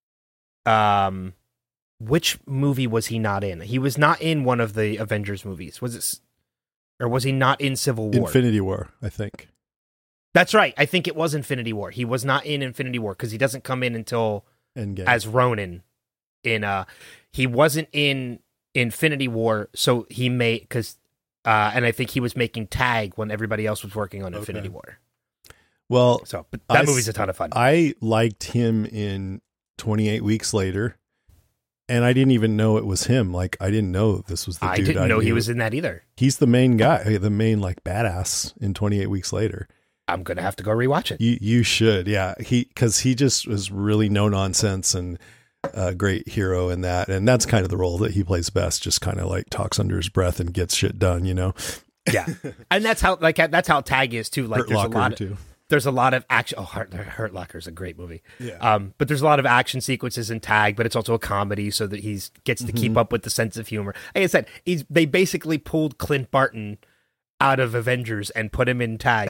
F: which movie was he not in? He was not in one of the Avengers movies. Was he not in Civil War?
C: Infinity War, I think.
F: That's right. I think it was Infinity War. He was not in Infinity War because he doesn't come in until
C: Endgame.
F: As Ronin. He wasn't in Infinity War, so he made, and I think he was making Tag when everybody else was working on Infinity War.
C: Well,
F: but that movie's a ton of fun.
C: I liked him in 28 Weeks Later, and I didn't even know it was him. Like, I didn't know this was the dude.
F: I didn't know he was in that either.
C: He's the main guy, the main like badass in 28 Weeks Later.
F: I'm gonna have to go rewatch it.
C: You should, yeah. Because he just was really no nonsense and a great hero in that, and that's kind of the role that he plays best. Just kind of like talks under his breath and gets shit done,
F: Yeah, and that's how Tag is too. Like, there's a lot of action. Oh, Hurt Locker is a great movie.
C: Yeah.
F: But there's a lot of action sequences in Tag, but it's also a comedy, so that he gets to keep up with the sense of humor. Like I said, they basically pulled Clint Barton out of Avengers and put him in Tag.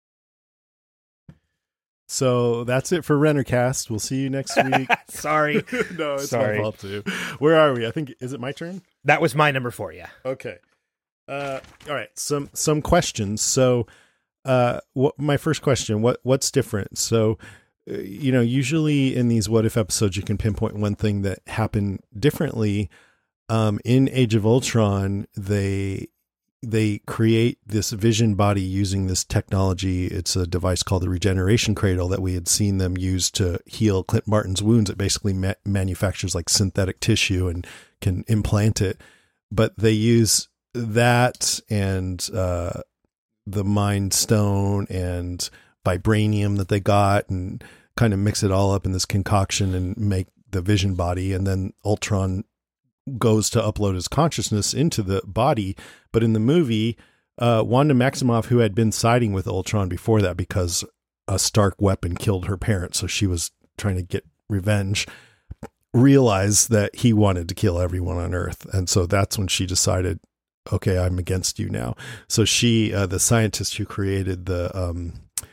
C: So that's it for Rennercast. We'll see you next week.
F: Sorry.
C: No, it's my fault too. Where are we? I think, is it my turn?
F: That was my number 4, yeah.
C: Okay. All right. Some questions. So, my first question, what's different? So, usually in these What If episodes, you can pinpoint one thing that happened differently. In Age of Ultron, they they create this vision body using this technology. It's a device called the regeneration cradle that we had seen them use to heal Clint Martin's wounds. It basically manufactures like synthetic tissue and can implant it. But they use that and the Mind Stone and vibranium that they got and kind of mix it all up in this concoction and make the vision body. And then Ultron goes to upload his consciousness into the body. But in the movie, Wanda Maximoff, who had been siding with Ultron before that because a Stark weapon killed her parents, so she was trying to get revenge, realized that he wanted to kill everyone on Earth. And so that's when she decided, okay, I'm against you now. So she, the scientist who created the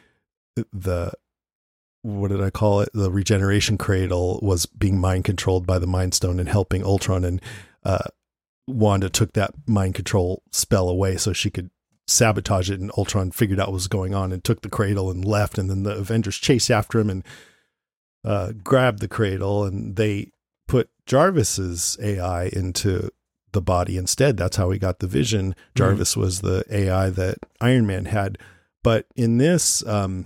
C: what did I call it? The regeneration cradle, was being mind controlled by the Mind Stone and helping Ultron. And Wanda took that mind control spell away so she could sabotage it. And Ultron figured out what was going on and took the cradle and left. And then the Avengers chased after him and grabbed the cradle, and they put Jarvis's AI into the body instead. That's how we got the Vision. Jarvis was the AI that Iron Man had. But in this,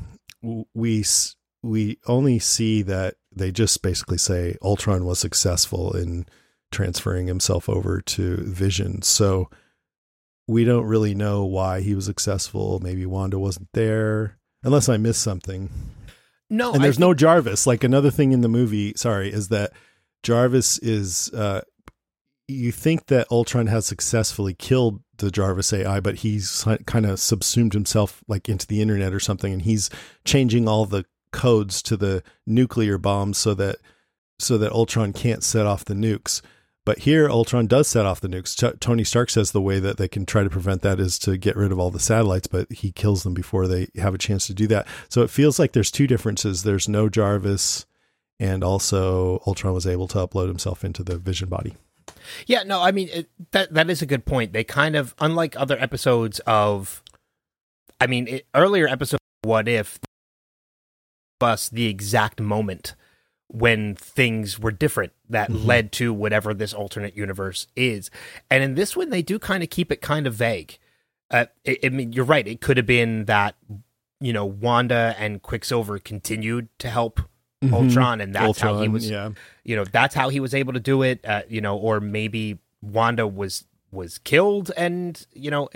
C: we only see that they just basically say Ultron was successful in transferring himself over to Vision. So we don't really know why he was successful. Maybe Wanda wasn't there, unless I missed something.
F: No,
C: and there's no Jarvis. Like, another thing in the movie, is that Jarvis is, you think that Ultron has successfully killed the Jarvis AI, but he's kind of subsumed himself like into the internet or something. And he's changing all the codes to the nuclear bombs so that Ultron can't set off the nukes. But here Ultron does set off the nukes. Tony Stark says the way that they can try to prevent that is to get rid of all the satellites, but he kills them before they have a chance to do that. So it feels like there's two differences. There's no Jarvis, and also Ultron was able to upload himself into the Vision body.
F: Yeah, no, I mean, that is a good point. They kind of, unlike other episodes of, earlier episodes of What If, us the exact moment when things were different that led to whatever this alternate universe is. And in this one, they do kind of keep it kind of vague. You're right. It could have been that, Wanda and Quicksilver continued to help Ultron, and that's how he was, that's how he was able to do it, or maybe Wanda was killed, and,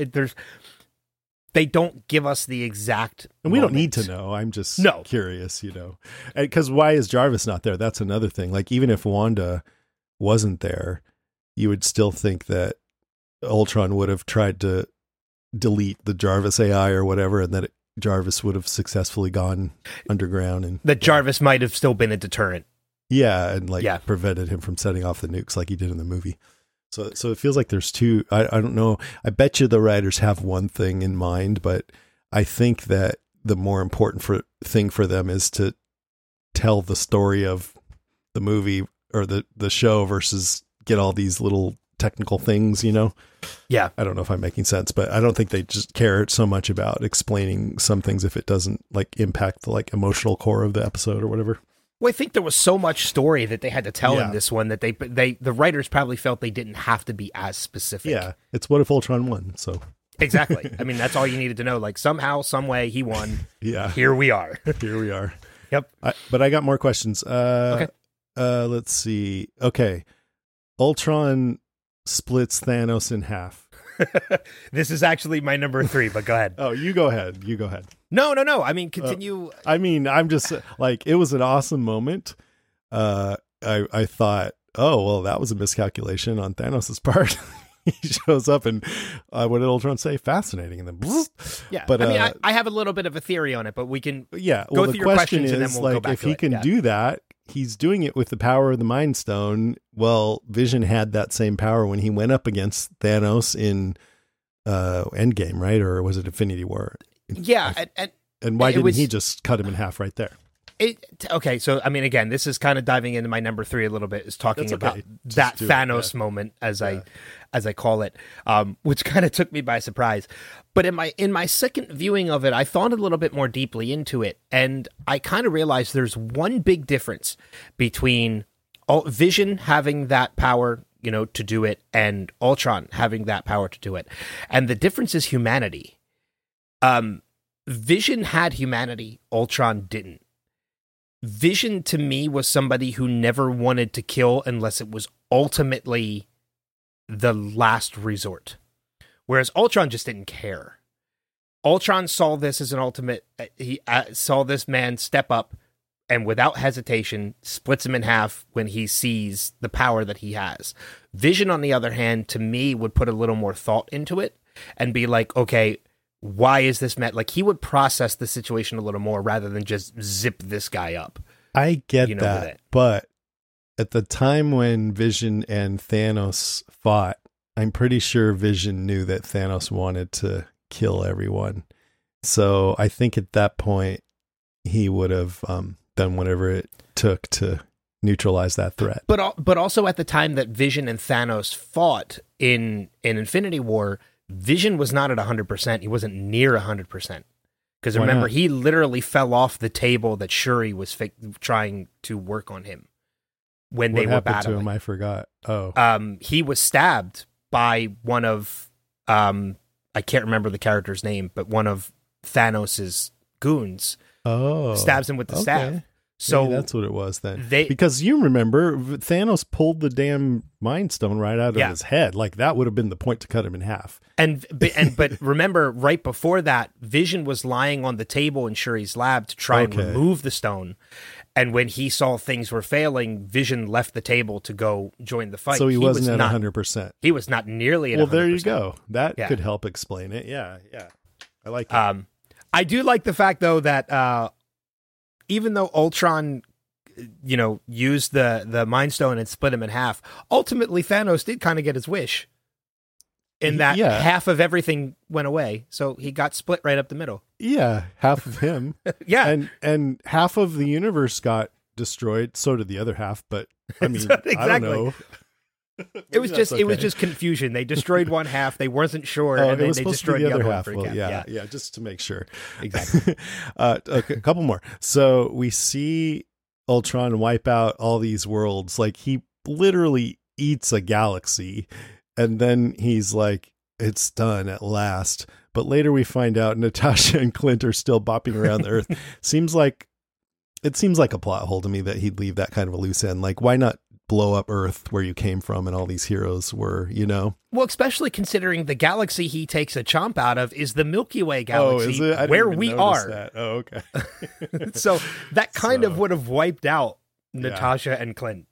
F: they don't give us the exact
C: and we don't need to know. I'm just curious, because why is Jarvis not there? That's another thing. Like, even if Wanda wasn't there, you would still think that Ultron would have tried to delete the Jarvis AI or whatever, and that Jarvis would have successfully gone underground, and
F: that Jarvis might have still been a deterrent.
C: Yeah. And prevented him from setting off the nukes like he did in the movie. So it feels like there's two. I don't know. I bet you the writers have one thing in mind, but I think that the more important thing for them is to tell the story of the movie or the show versus get all these little technical things, Yeah. I don't know if I'm making sense, but I don't think they just care so much about explaining some things if it doesn't impact the emotional core of the episode or whatever.
F: Well, I think there was so much story that they had to tell in this one that the writers probably felt they didn't have to be as specific.
C: Yeah, it's What If Ultron won, so.
F: Exactly. That's all you needed to know. Somehow, some way, he won.
C: Yeah.
F: Here we are.
C: Here we are.
F: Yep.
C: But I got more questions.
F: Okay.
C: Let's see. Okay. Ultron splits Thanos in half.
F: This is actually my number 3, but go ahead.
C: Oh, you go ahead.
F: No. Continue.
C: I'm just it was an awesome moment. I thought, oh, well, that was a miscalculation on Thanos' part. He shows up and what did Ultron say? Fascinating. And then,
F: yeah. But I have a little bit of a theory on it, but we can
C: go
F: through your questions and then we'll go back
C: if he can do that, he's doing it with the power of the Mind Stone. Well, Vision had that same power when he went up against Thanos in Endgame, right? Or was it Infinity War?
F: Yeah.
C: And why didn't he just cut him in half right there?
F: Okay, so again, this is kind of diving into my number 3 a little bit, is talking about that Thanos moment, as I call it, which kind of took me by surprise. But in my second viewing of it, I thought a little bit more deeply into it, and I kind of realized there's one big difference between Vision having that power to do it, and Ultron having that power to do it. And the difference is humanity. Vision had humanity, Ultron didn't. Vision to me was somebody who never wanted to kill unless it was ultimately the last resort. Whereas Ultron just didn't care. Ultron saw this as an ultimate. He saw this man step up and without hesitation splits him in half when he sees the power that he has. Vision, on the other hand, to me, would put a little more thought into it and be like, okay, why is this met? Like, he would process the situation a little more rather than just zip this guy up.
C: I get that, but at the time when Vision and Thanos fought, I'm pretty sure Vision knew that Thanos wanted to kill everyone. So I think at that point, he would have done whatever it took to neutralize that threat.
F: But also at the time that Vision and Thanos fought in Infinity War, Vision was not at 100%. He wasn't near 100%. Because remember, he literally fell off the table that Shuri was trying to work on him when they were battling. What happened to him?
C: I forgot. Oh.
F: He was stabbed by one of, I can't remember the character's name, but one of Thanos' goons stabs him with the staff. So
C: maybe that's what it was then. Because you remember, Thanos pulled the damn Mind Stone right out of his head. Like, that would have been the point to cut him in half.
F: But remember, right before that, Vision was lying on the table in Shuri's lab to try and remove the stone. And when he saw things were failing, Vision left the table to go join the fight.
C: So he wasn't at 100%.
F: He was not nearly at 100%.
C: Well, there you go. That could help explain it. Yeah. I like it.
F: I do like the fact, though, that even though Ultron, used the Mind Stone and split him in half, ultimately Thanos did kind of get his wish. In that half of everything went away, so he got split right up the middle.
C: Yeah, half of him. and half of the universe got destroyed. So did the other half. But I mean, exactly. I don't know.
F: It was just confusion. They destroyed one half. They wasn't sure, and then they destroyed the other half.
C: Well, yeah, just to make sure.
F: Exactly.
C: Okay, a couple more. So we see Ultron wipe out all these worlds. Like, he literally eats a galaxy, and then he's like, "It's done at last." But later we find out Natasha and Clint are still bopping around the Earth. Seems like a plot hole to me that he'd leave that kind of a loose end. Like, why not blow up Earth where you came from and all these heroes were, Well,
F: especially considering the galaxy he takes a chomp out of is the Milky Way galaxy, where we are.
C: That. Oh, okay.
F: So that kind of would have wiped out Natasha and Clint.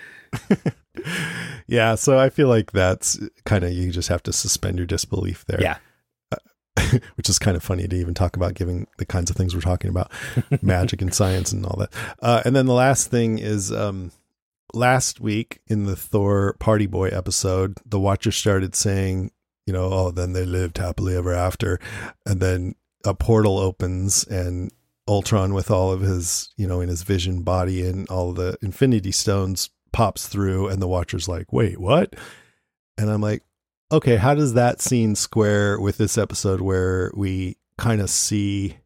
C: Yeah, so I feel like that's kind of, you just have to suspend your disbelief there.
F: Yeah.
C: Which is kind of funny to even talk about, given the kinds of things we're talking about, magic and science and all that. And then the last thing is, last week in the Thor Party Boy episode, the Watcher started saying, then they lived happily ever after. And then a portal opens and Ultron, with all of his, in his vision body and all of the Infinity Stones, pops through, and the Watcher's like, wait, what? And I'm like, okay, how does that scene square with this episode where we kind of see,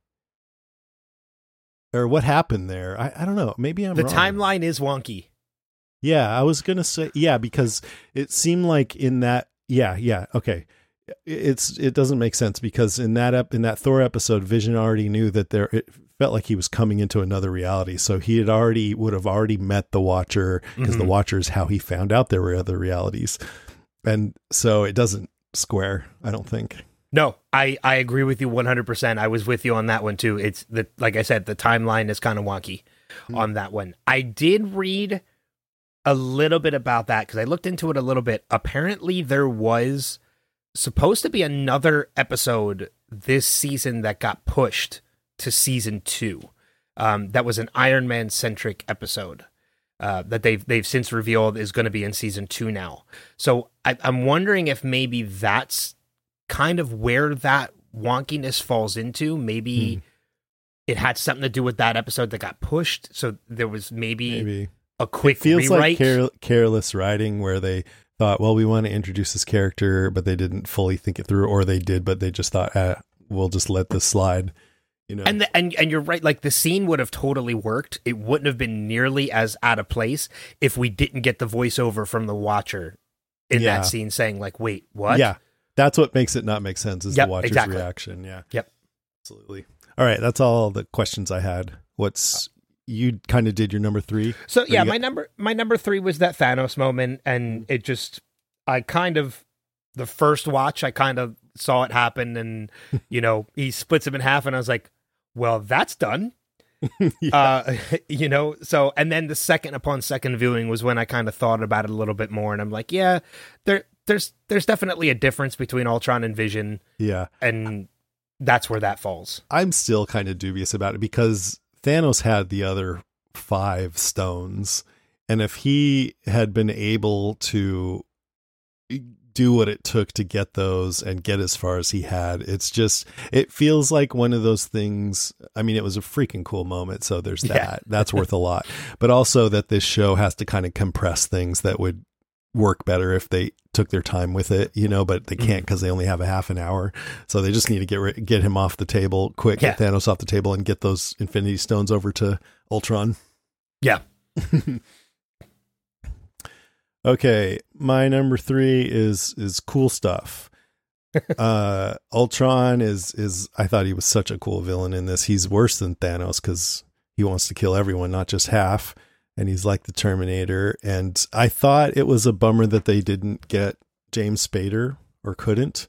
C: or what happened there? I don't know. Maybe I'm wrong.
F: The timeline is wonky.
C: Yeah, I was going to say, because it seemed like in that, okay. It doesn't make sense, because in that Thor episode, Vision already knew that it felt like he was coming into another reality. So he would have already met the Watcher, because the Watcher is how he found out there were other realities. And so it doesn't square, I don't think.
F: No, I agree with you 100%. I was with you on that one too. It's like I said, the timeline is kind of wonky on that one. I did read a little bit about that because I looked into it a little bit. Apparently there was supposed to be another episode this season that got pushed to season 2. That was an Iron Man centric episode that they've since revealed is going to be in season 2 now. So I'm wondering if maybe that's kind of where that wonkiness falls into. Maybe it had something to do with that episode that got pushed. So there was maybe a quick rewrite.
C: Like careless writing where they thought, well, we want to introduce this character, but they didn't fully think it through, or they did, but they just thought, we'll just let this slide.
F: And you're right. Like, the scene would have totally worked. It wouldn't have been nearly as out of place if we didn't get the voiceover from the Watcher in that scene saying like, wait, what?
C: Yeah. That's what makes it not make sense is the watcher's
F: exactly.
C: reaction. Yeah.
F: Yep.
C: Absolutely. All right. That's all the questions I had. You kind of did your number 3.
F: So yeah, my number 3 was that Thanos moment. And it just, the first watch, I kind of saw it happen and, he splits him in half and I was like, well, that's done. So, and then the second viewing was when I kind of thought about it a little bit more and I'm like, yeah, there's definitely a difference between Ultron and Vision.
C: Yeah.
F: And that's where that falls.
C: I'm still kind of dubious about it because Thanos had the other 5 stones. And if he had been able to do what it took to get those and get as far as he had, it feels like one of those things. I mean, it was a freaking cool moment. So there's that. That's worth a lot. But also that this show has to kind of compress things that would work better if they took their time with it, but they can't because they only have a half an hour. So they just need to get him off the table quick, get Thanos off the table and get those Infinity Stones over to Ultron.
F: Yeah.
C: Okay. My number 3 is cool stuff. Ultron is I thought he was such a cool villain in this. He's worse than Thanos because he wants to kill everyone, not just half. And he's like the Terminator. And I thought it was a bummer that they didn't get James Spader or couldn't.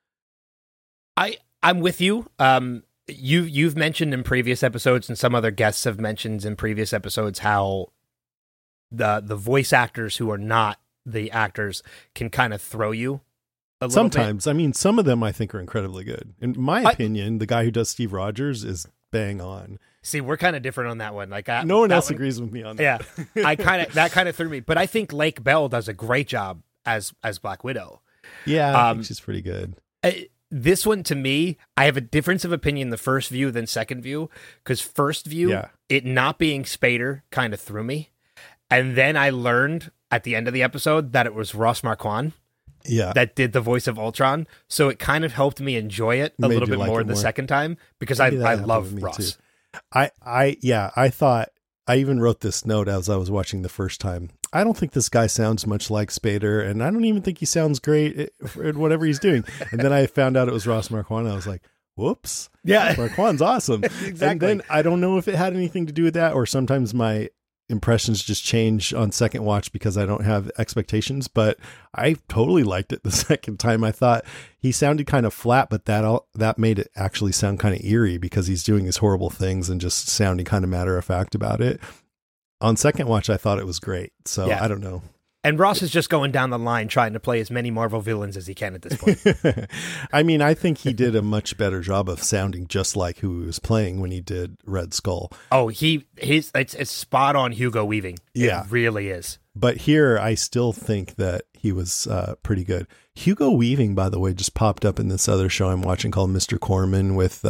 F: I'm with you. You've mentioned in previous episodes and some other guests have mentioned in previous episodes how the voice actors who are not the actors can kind of throw you a little
C: sometimes bit. I mean, some of them I think are incredibly good. In my opinion, the guy who does Steve Rogers is bang on.
F: See, we're kind of different on that one. Like
C: no one else agrees with me on that.
F: Yeah, that kind of threw me. But I think Lake Bell does a great job as Black Widow.
C: Yeah, I think she's pretty good.
F: This one, to me, I have a difference of opinion the first view than second view. Because first view, it not being Spader kind of threw me. And then I learned at the end of the episode that it was Ross Marquand that did the voice of Ultron. So it kind of helped me enjoy it a little bit more the second time because I love Ross.
C: Too. I thought, I even wrote this note as I was watching the first time. I don't think this guy sounds much like Spader, and I don't even think he sounds great at whatever he's doing. And then I found out it was Ross Marquand. I was like, whoops.
F: Yeah.
C: Marquand's awesome.
F: Exactly.
C: And then I don't know if it had anything to do with that, or sometimes my impressions just change on second watch because I don't have expectations, but I totally liked it the second time. I thought he sounded kind of flat, but that made it actually sound kind of eerie because he's doing these horrible things and just sounding kind of matter of fact about it. On second watch, I thought it was great. So I don't know.
F: And Ross is just going down the line trying to play as many Marvel villains as he can at this point.
C: I mean, I think he did a much better job of sounding just like who he was playing when he did Red Skull.
F: Oh, it's spot on Hugo Weaving.
C: Yeah.
F: It really is.
C: But here, I still think that he was pretty good. Hugo Weaving, by the way, just popped up in this other show I'm watching called Mr. Corman with,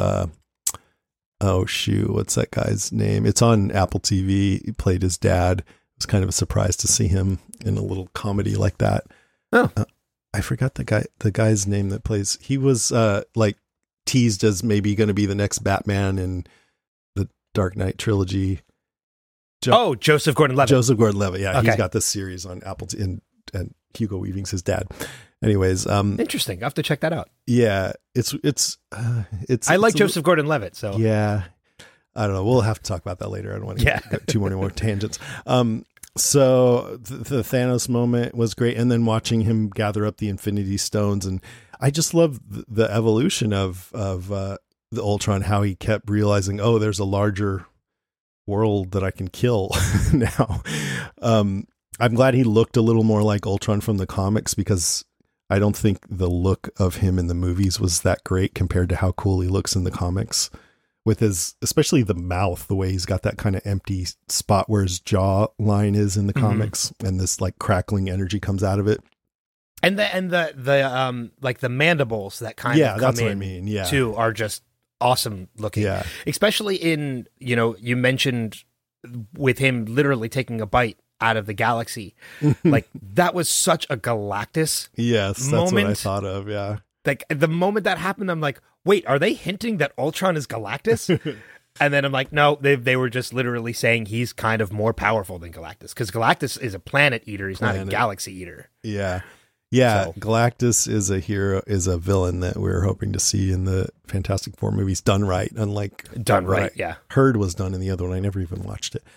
C: what's that guy's name? It's on Apple TV. He played his dad. It was kind of a surprise to see him in a little comedy like that.
F: Oh,
C: I forgot the guy's name that plays. He was like teased as maybe going to be the next Batman in the Dark Knight trilogy.
F: Joseph Gordon-Levitt.
C: Joseph Gordon-Levitt. Yeah,
F: okay.
C: He's got this series on Apple and Hugo Weaving's his dad. Anyways,
F: interesting. I have to check that out.
C: Yeah, it's.
F: I like Joseph Gordon-Levitt, so
C: yeah. I don't know. We'll have to talk about that later. I don't want to get too many more tangents. So the Thanos moment was great. And then watching him gather up the Infinity Stones. And I just love the evolution of the Ultron, how he kept realizing, oh, there's a larger world that I can kill now. I'm glad he looked a little more like Ultron from the comics because I don't think the look of him in the movies was that great compared to how cool he looks in the comics. With his, especially the mouth, the way he's got that kind of empty spot where his jaw line is in the comics, and this like crackling energy comes out of it.
F: And the like the mandibles that kind of come
C: that's
F: in
C: what I mean. Yeah,
F: too are just awesome looking.
C: Yeah,
F: especially in you mentioned with him literally taking a bite out of the galaxy, like that was such a Galactus.
C: Yes, that's
F: moment.
C: What I thought of. Yeah,
F: like the moment that happened, I'm like, wait, are they hinting that Ultron is Galactus? And then I'm like, no, they were just literally saying he's kind of more powerful than Galactus because Galactus is a planet eater. He's not a galaxy eater.
C: Yeah. Yeah,
F: So-
C: Galactus is a hero, is a villain that we're hoping to see in the Fantastic Four movies done right, unlike
F: Done right, yeah.
C: Herd was done in the other one. I never even watched it.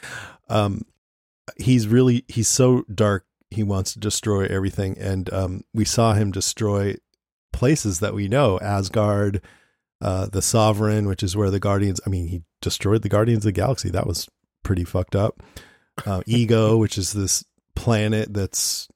C: He's so dark. He wants to destroy everything. And we saw him destroy places that we know, Asgard, the Sovereign, which is where the Guardians, he destroyed the Guardians of the Galaxy. That was pretty fucked up. Ego, which is this planet that's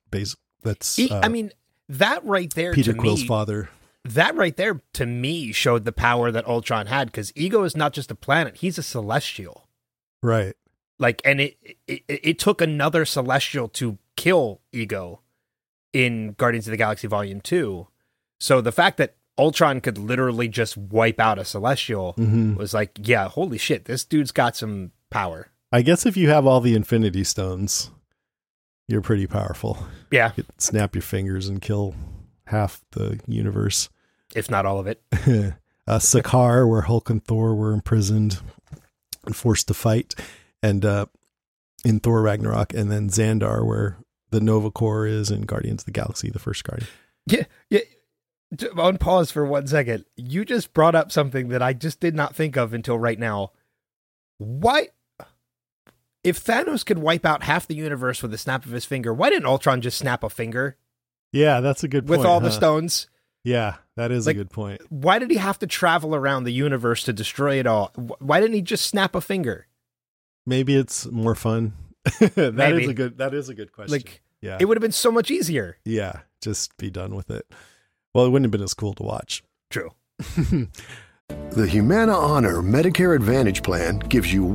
F: that right there,
C: Peter
F: to
C: Quill's
F: me,
C: father.
F: that right there to me showed the power that Ultron had, because Ego is not just a planet, he's a celestial.
C: Right.
F: Like, and it took another celestial to kill Ego in Guardians of the Galaxy Volume 2. So the fact that Ultron could literally just wipe out a celestial was like, yeah, holy shit, this dude's got some power.
C: I guess if you have all the Infinity Stones, you're pretty powerful.
F: Yeah.
C: You could snap your fingers and kill half the universe.
F: If not all of it.
C: Sakaar, where Hulk and Thor were imprisoned and forced to fight, and in Thor Ragnarok, and then Xandar, where the Nova Corps is in Guardians of the Galaxy, the first Guardian.
F: Yeah. On pause for 1 second. You just brought up something that I just did not think of until right now. Why, if Thanos could wipe out half the universe with a snap of his finger, why didn't Ultron just snap a finger
C: Yeah, that's a good point.
F: with all the stones?
C: Yeah, that is a good point.
F: Why did he have to travel around the universe to destroy it all? Why didn't he just snap a finger?
C: Maybe it's more fun. That
F: Maybe.
C: is a good question.
F: Like,
C: yeah.
F: it would have been so much easier.
C: Yeah, just be done with it. Well, it wouldn't have been as cool to watch.
F: True.
B: The Humana Honor Medicare Advantage Plan gives you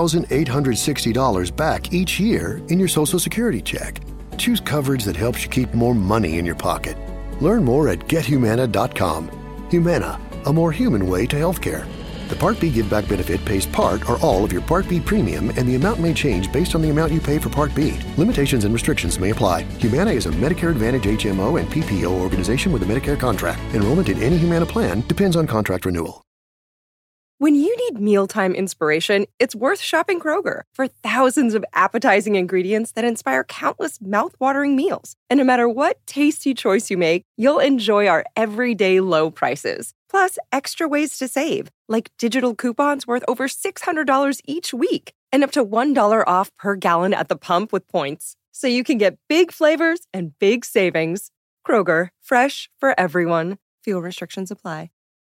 B: $1,860 back each year in your Social Security check. Choose coverage that helps you keep more money in your pocket. Learn more at gethumana.com. Humana, a more human way to healthcare. The Part B Give Back benefit pays part or all of your Part B premium, and the amount may change based on the amount you pay for Part B. Limitations and restrictions may apply. Humana is a Medicare Advantage HMO and PPO organization with a Medicare contract. Enrollment in any Humana plan depends on contract renewal.
A: When you need mealtime inspiration, it's worth shopping Kroger for thousands of appetizing ingredients that inspire countless mouth-watering meals. And no matter what tasty choice you make, you'll enjoy our everyday low prices. Plus, extra ways to save, like digital coupons worth over $600 each week and up to $1 off per gallon at the pump with points. So you can get big flavors and big savings. Kroger, fresh for everyone. Fuel restrictions apply.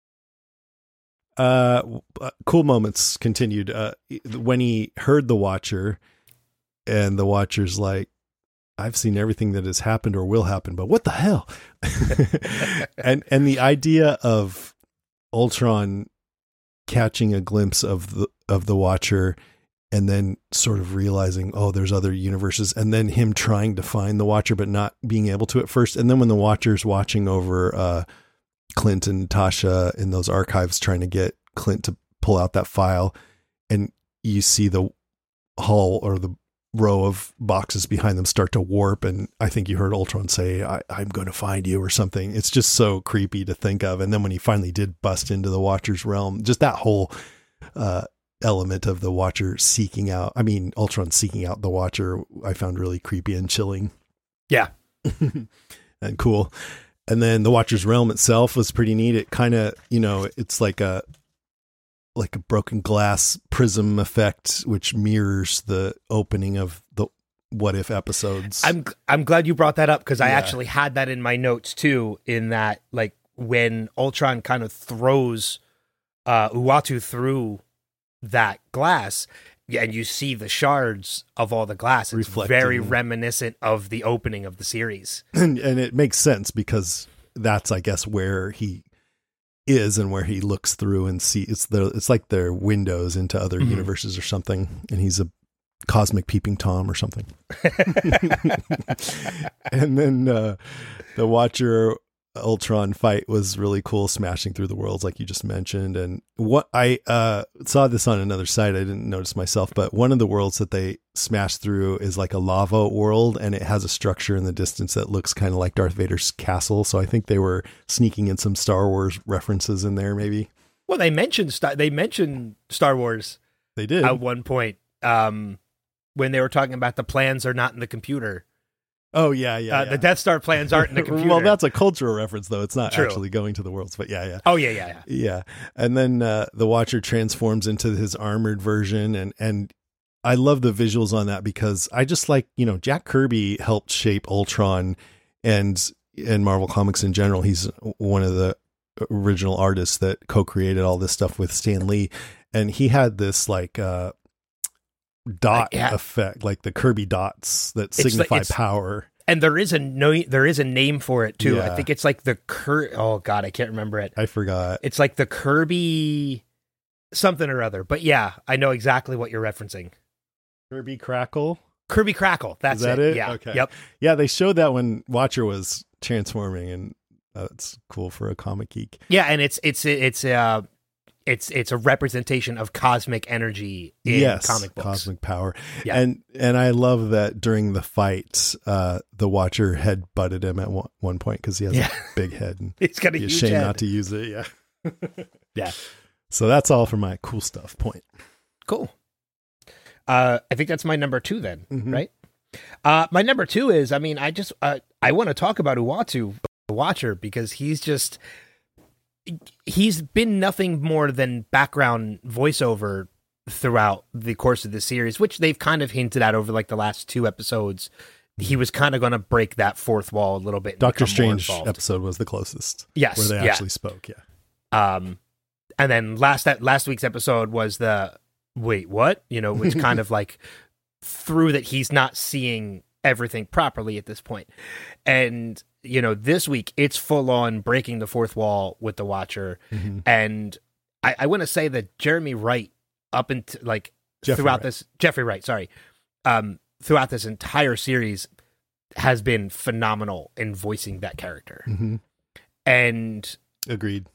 C: Cool moments continued. When he heard the Watcher, and the Watcher's like, I've seen everything that has happened or will happen, but what the hell? and the idea of Ultron catching a glimpse of the Watcher and then sort of realizing, oh, there's other universes, and then him trying to find the Watcher but not being able to at first, and then when the Watcher's watching over Clint and Tasha in those archives trying to get Clint to pull out that file, and you see the hull or the row of boxes behind them start to warp, and I think you heard Ultron say, I'm going to find you or something. It's just so creepy to think of. And then when he finally did bust into the Watcher's realm, just that whole element of the Watcher Ultron seeking out the Watcher, I found really creepy and chilling.
F: Yeah.
C: And cool. And then the Watcher's realm itself was pretty neat. It kind of, it's like a broken glass prism effect, which mirrors the opening of the What If episodes.
F: I'm glad you brought that up, because I actually had that in my notes too, in that, like, when Ultron kind of throws Uatu through that glass, and you see the shards of all the glass, it's
C: reflecting.
F: Very reminiscent of the opening of the series.
C: And it makes sense, because that's, I guess, where he is and where he looks through and see. It's like their windows into other universes or something, and he's a cosmic peeping Tom or something. And then the Watcher Ultron fight was really cool, smashing through the worlds like you just mentioned. And what I saw this on another site, I didn't notice myself, but one of the worlds that they smashed through is like a lava world, and it has a structure in the distance that looks kind of like Darth Vader's castle. So I think they were sneaking in some Star Wars references in there, maybe.
F: Well, they mentioned Star Wars.
C: They did
F: at one point when they were talking about the plans are not in the computer.
C: Oh, yeah.
F: The Death Star plans aren't in the computer.
C: Well, that's a cultural reference, though. It's not
F: True.
C: actually going to the worlds, but yeah.
F: Oh, yeah.
C: Yeah. And then the Watcher transforms into his armored version. And I love the visuals on that because I just like, Jack Kirby helped shape Ultron and Marvel Comics in general. He's one of the original artists that co-created all this stuff with Stan Lee. And he had this like dot effect, like the Kirby dots that signify power.
F: And there is a name for it too. I think it's like the oh God, I can't remember it.
C: I forgot.
F: It's like the Kirby something or other. But yeah, I know exactly what you're referencing.
C: Kirby Crackle?
F: Kirby Crackle. That's
C: Is that it?
F: Yeah.
C: Okay.
F: Yep.
C: Yeah, they showed that when Watcher was transforming, and that's cool for a comic geek.
F: Yeah, and it's a representation of cosmic energy in comic books.
C: Cosmic power.
F: Yeah.
C: And I love that during the fight, the Watcher head butted him at one point because he has a big head. And
F: he's got a huge
C: shame
F: head.
C: not to use it. Yeah.
F: Yeah.
C: So that's all for my cool stuff point.
F: Cool. I think that's my number 2 then, right? My number 2 is, I want to talk about Uatu, the Watcher, because he's been nothing more than background voiceover throughout the course of the series, which they've kind of hinted at over like the last 2 episodes. He was kind of going to break that fourth wall a little bit.
C: Doctor Strange episode was the closest.
F: Yes.
C: Where they actually spoke. Yeah.
F: And then last week's episode was the, wait, what? It's kind of like through that he's not seeing everything properly at this point. And, this week it's full on breaking the fourth wall with the Watcher. Mm-hmm. And I want to say that Jeremy Wright throughout this entire series has been phenomenal in voicing that character.
C: Mm-hmm.
F: And
C: agreed.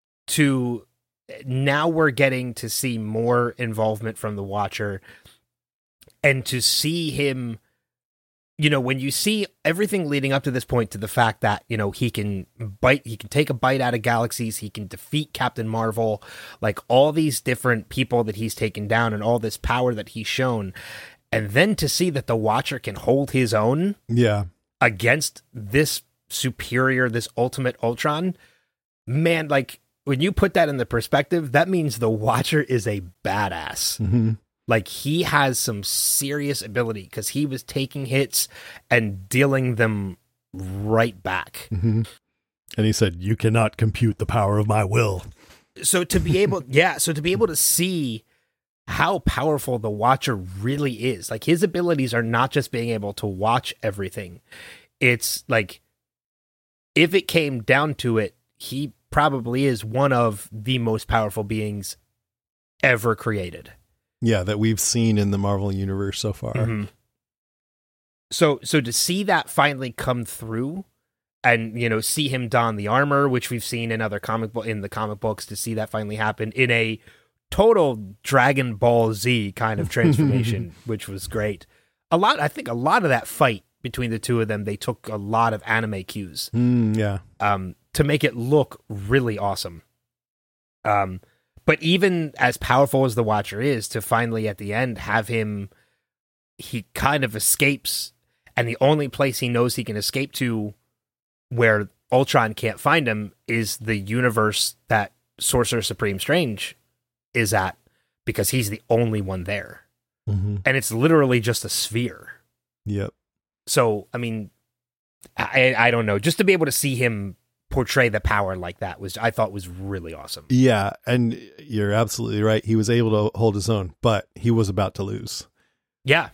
F: Now we're getting to see more involvement from the Watcher, and to see him, when you see everything leading up to this point, to the fact that, he can take a bite out of galaxies, he can defeat Captain Marvel, like all these different people that he's taken down and all this power that he's shown. And then to see that the Watcher can hold his own against this superior, this ultimate Ultron, man, like, when you put that in the perspective, that means the Watcher is a badass.
C: Mm-hmm.
F: Like, he has some serious ability because he was taking hits and dealing them right back.
C: Mm-hmm. And he said, "You cannot compute the power of my will."
F: So to be able, to see how powerful the Watcher really is, like his abilities are not just being able to watch everything. It's like, if it came down to it, he probably is one of the most powerful beings ever created.
C: Yeah, that we've seen in the Marvel universe so far.
F: Mm-hmm. So to see that finally come through, and see him don the armor, which we've seen in other comic books, to see that finally happen in a total Dragon Ball Z kind of transformation, which was great. I think a lot of that fight between the two of them, they took a lot of anime cues. To make it look really awesome. But even as powerful as the Watcher is, to finally at the end have him, he kind of escapes, and the only place he knows he can escape to where Ultron can't find him is the universe that Sorcerer Supreme Strange is at, because he's the only one there.
C: Mm-hmm.
F: And it's literally just a sphere.
C: Yep.
F: So, I don't know, just to be able to see him portray the power like that I thought was really awesome.
C: Yeah, and you're absolutely right. He was able to hold his own, but he was about to lose.
F: Yeah.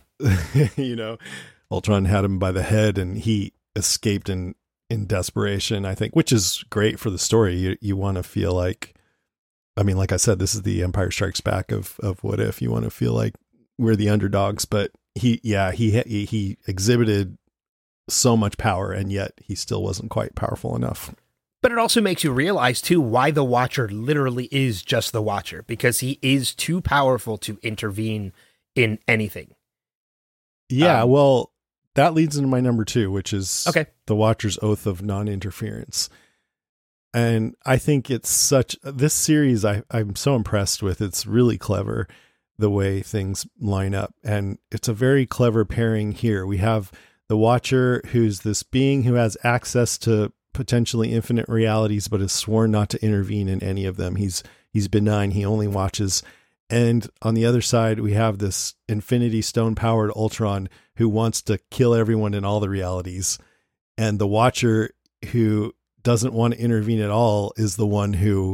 C: Ultron had him by the head, and he escaped in desperation, I think, which is great for the story. You want to feel like, like I said, this is the Empire Strikes Back of What If. You want to feel like we're the underdogs, but he exhibited so much power, and yet he still wasn't quite powerful enough.
F: But it also makes you realize, too, why the Watcher literally is just the Watcher, because he is too powerful to intervene in anything.
C: Yeah, well, that leads into my number 2, which is the Watcher's Oath of Non-Interference. And I think it's this series I'm so impressed with. It's really clever, the way things line up. And it's a very clever pairing here. We have the Watcher, who's this being who has access to potentially infinite realities, but has sworn not to intervene in any of them. He's benign. He only watches. And on the other side, we have this Infinity Stone powered Ultron who wants to kill everyone in all the realities. And the Watcher, who doesn't want to intervene at all, is the one who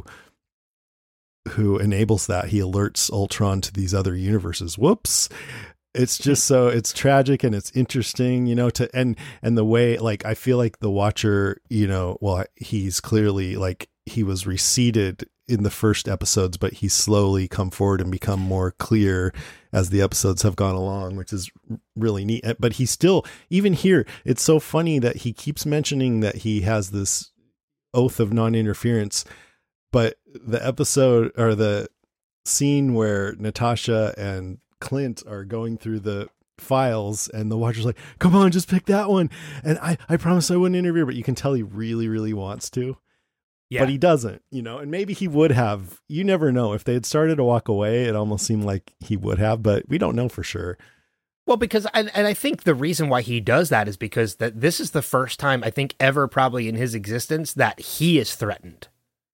C: enables that. He alerts Ultron to these other universes. Whoops. It's just so it's tragic and it's interesting, and the way, like, I feel like the Watcher, well, he's clearly, like, he was receded in the first episodes, but he's slowly come forward and become more clear as the episodes have gone along, which is really neat. But he's still, even here, it's so funny that he keeps mentioning that he has this oath of non-interference, but the episode or the scene where Natasha and Clint are going through the files and the Watcher's like, come on, just pick that one. And I promise I wouldn't interfere, but you can tell he really, really wants to. Yeah. But he doesn't, and maybe he would have. You never know. If they had started to walk away, it almost seemed like he would have, but we don't know for sure.
F: Well, because, and I think the reason why he does that is because that this is the first time, I think, ever probably in his existence that he is threatened.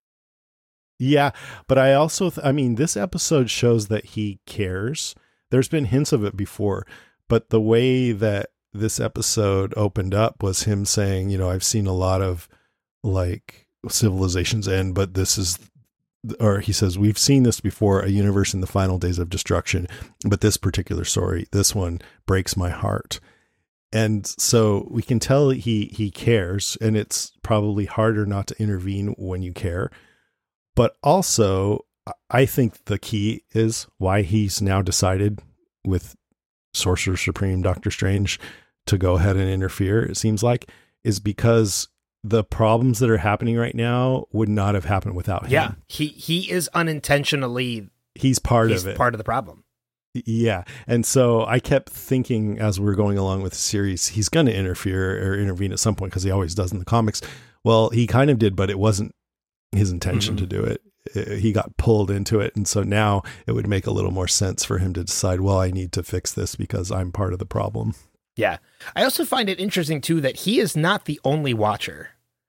C: Yeah, but I also, this episode shows that he cares. There's been hints of it before, but the way that this episode opened up was him saying, I've seen a lot of, like, civilizations end, but this is, or he says, we've seen this before, a universe in the final days of destruction, but this particular story, this one breaks my heart. And so we can tell he cares, and it's probably harder not to intervene when you care. But also, I think the key is why he's now decided with Sorcerer Supreme Doctor Strange to go ahead and interfere, it seems like, is because the problems that are happening right now would not have happened without him.
F: Yeah, he is unintentionally...
C: He's part of it.
F: Part of the problem.
C: Yeah. And so I kept thinking as we're going along with the series, he's going to interfere or intervene at some point because he always does in the comics. Well, he kind of did, but it wasn't his intention to do it. He got pulled into it. And so now it would make a little more sense for him to decide, well, I need to fix this because I'm part of the problem.
F: Yeah. I also find it interesting too, that he is not the only Watcher.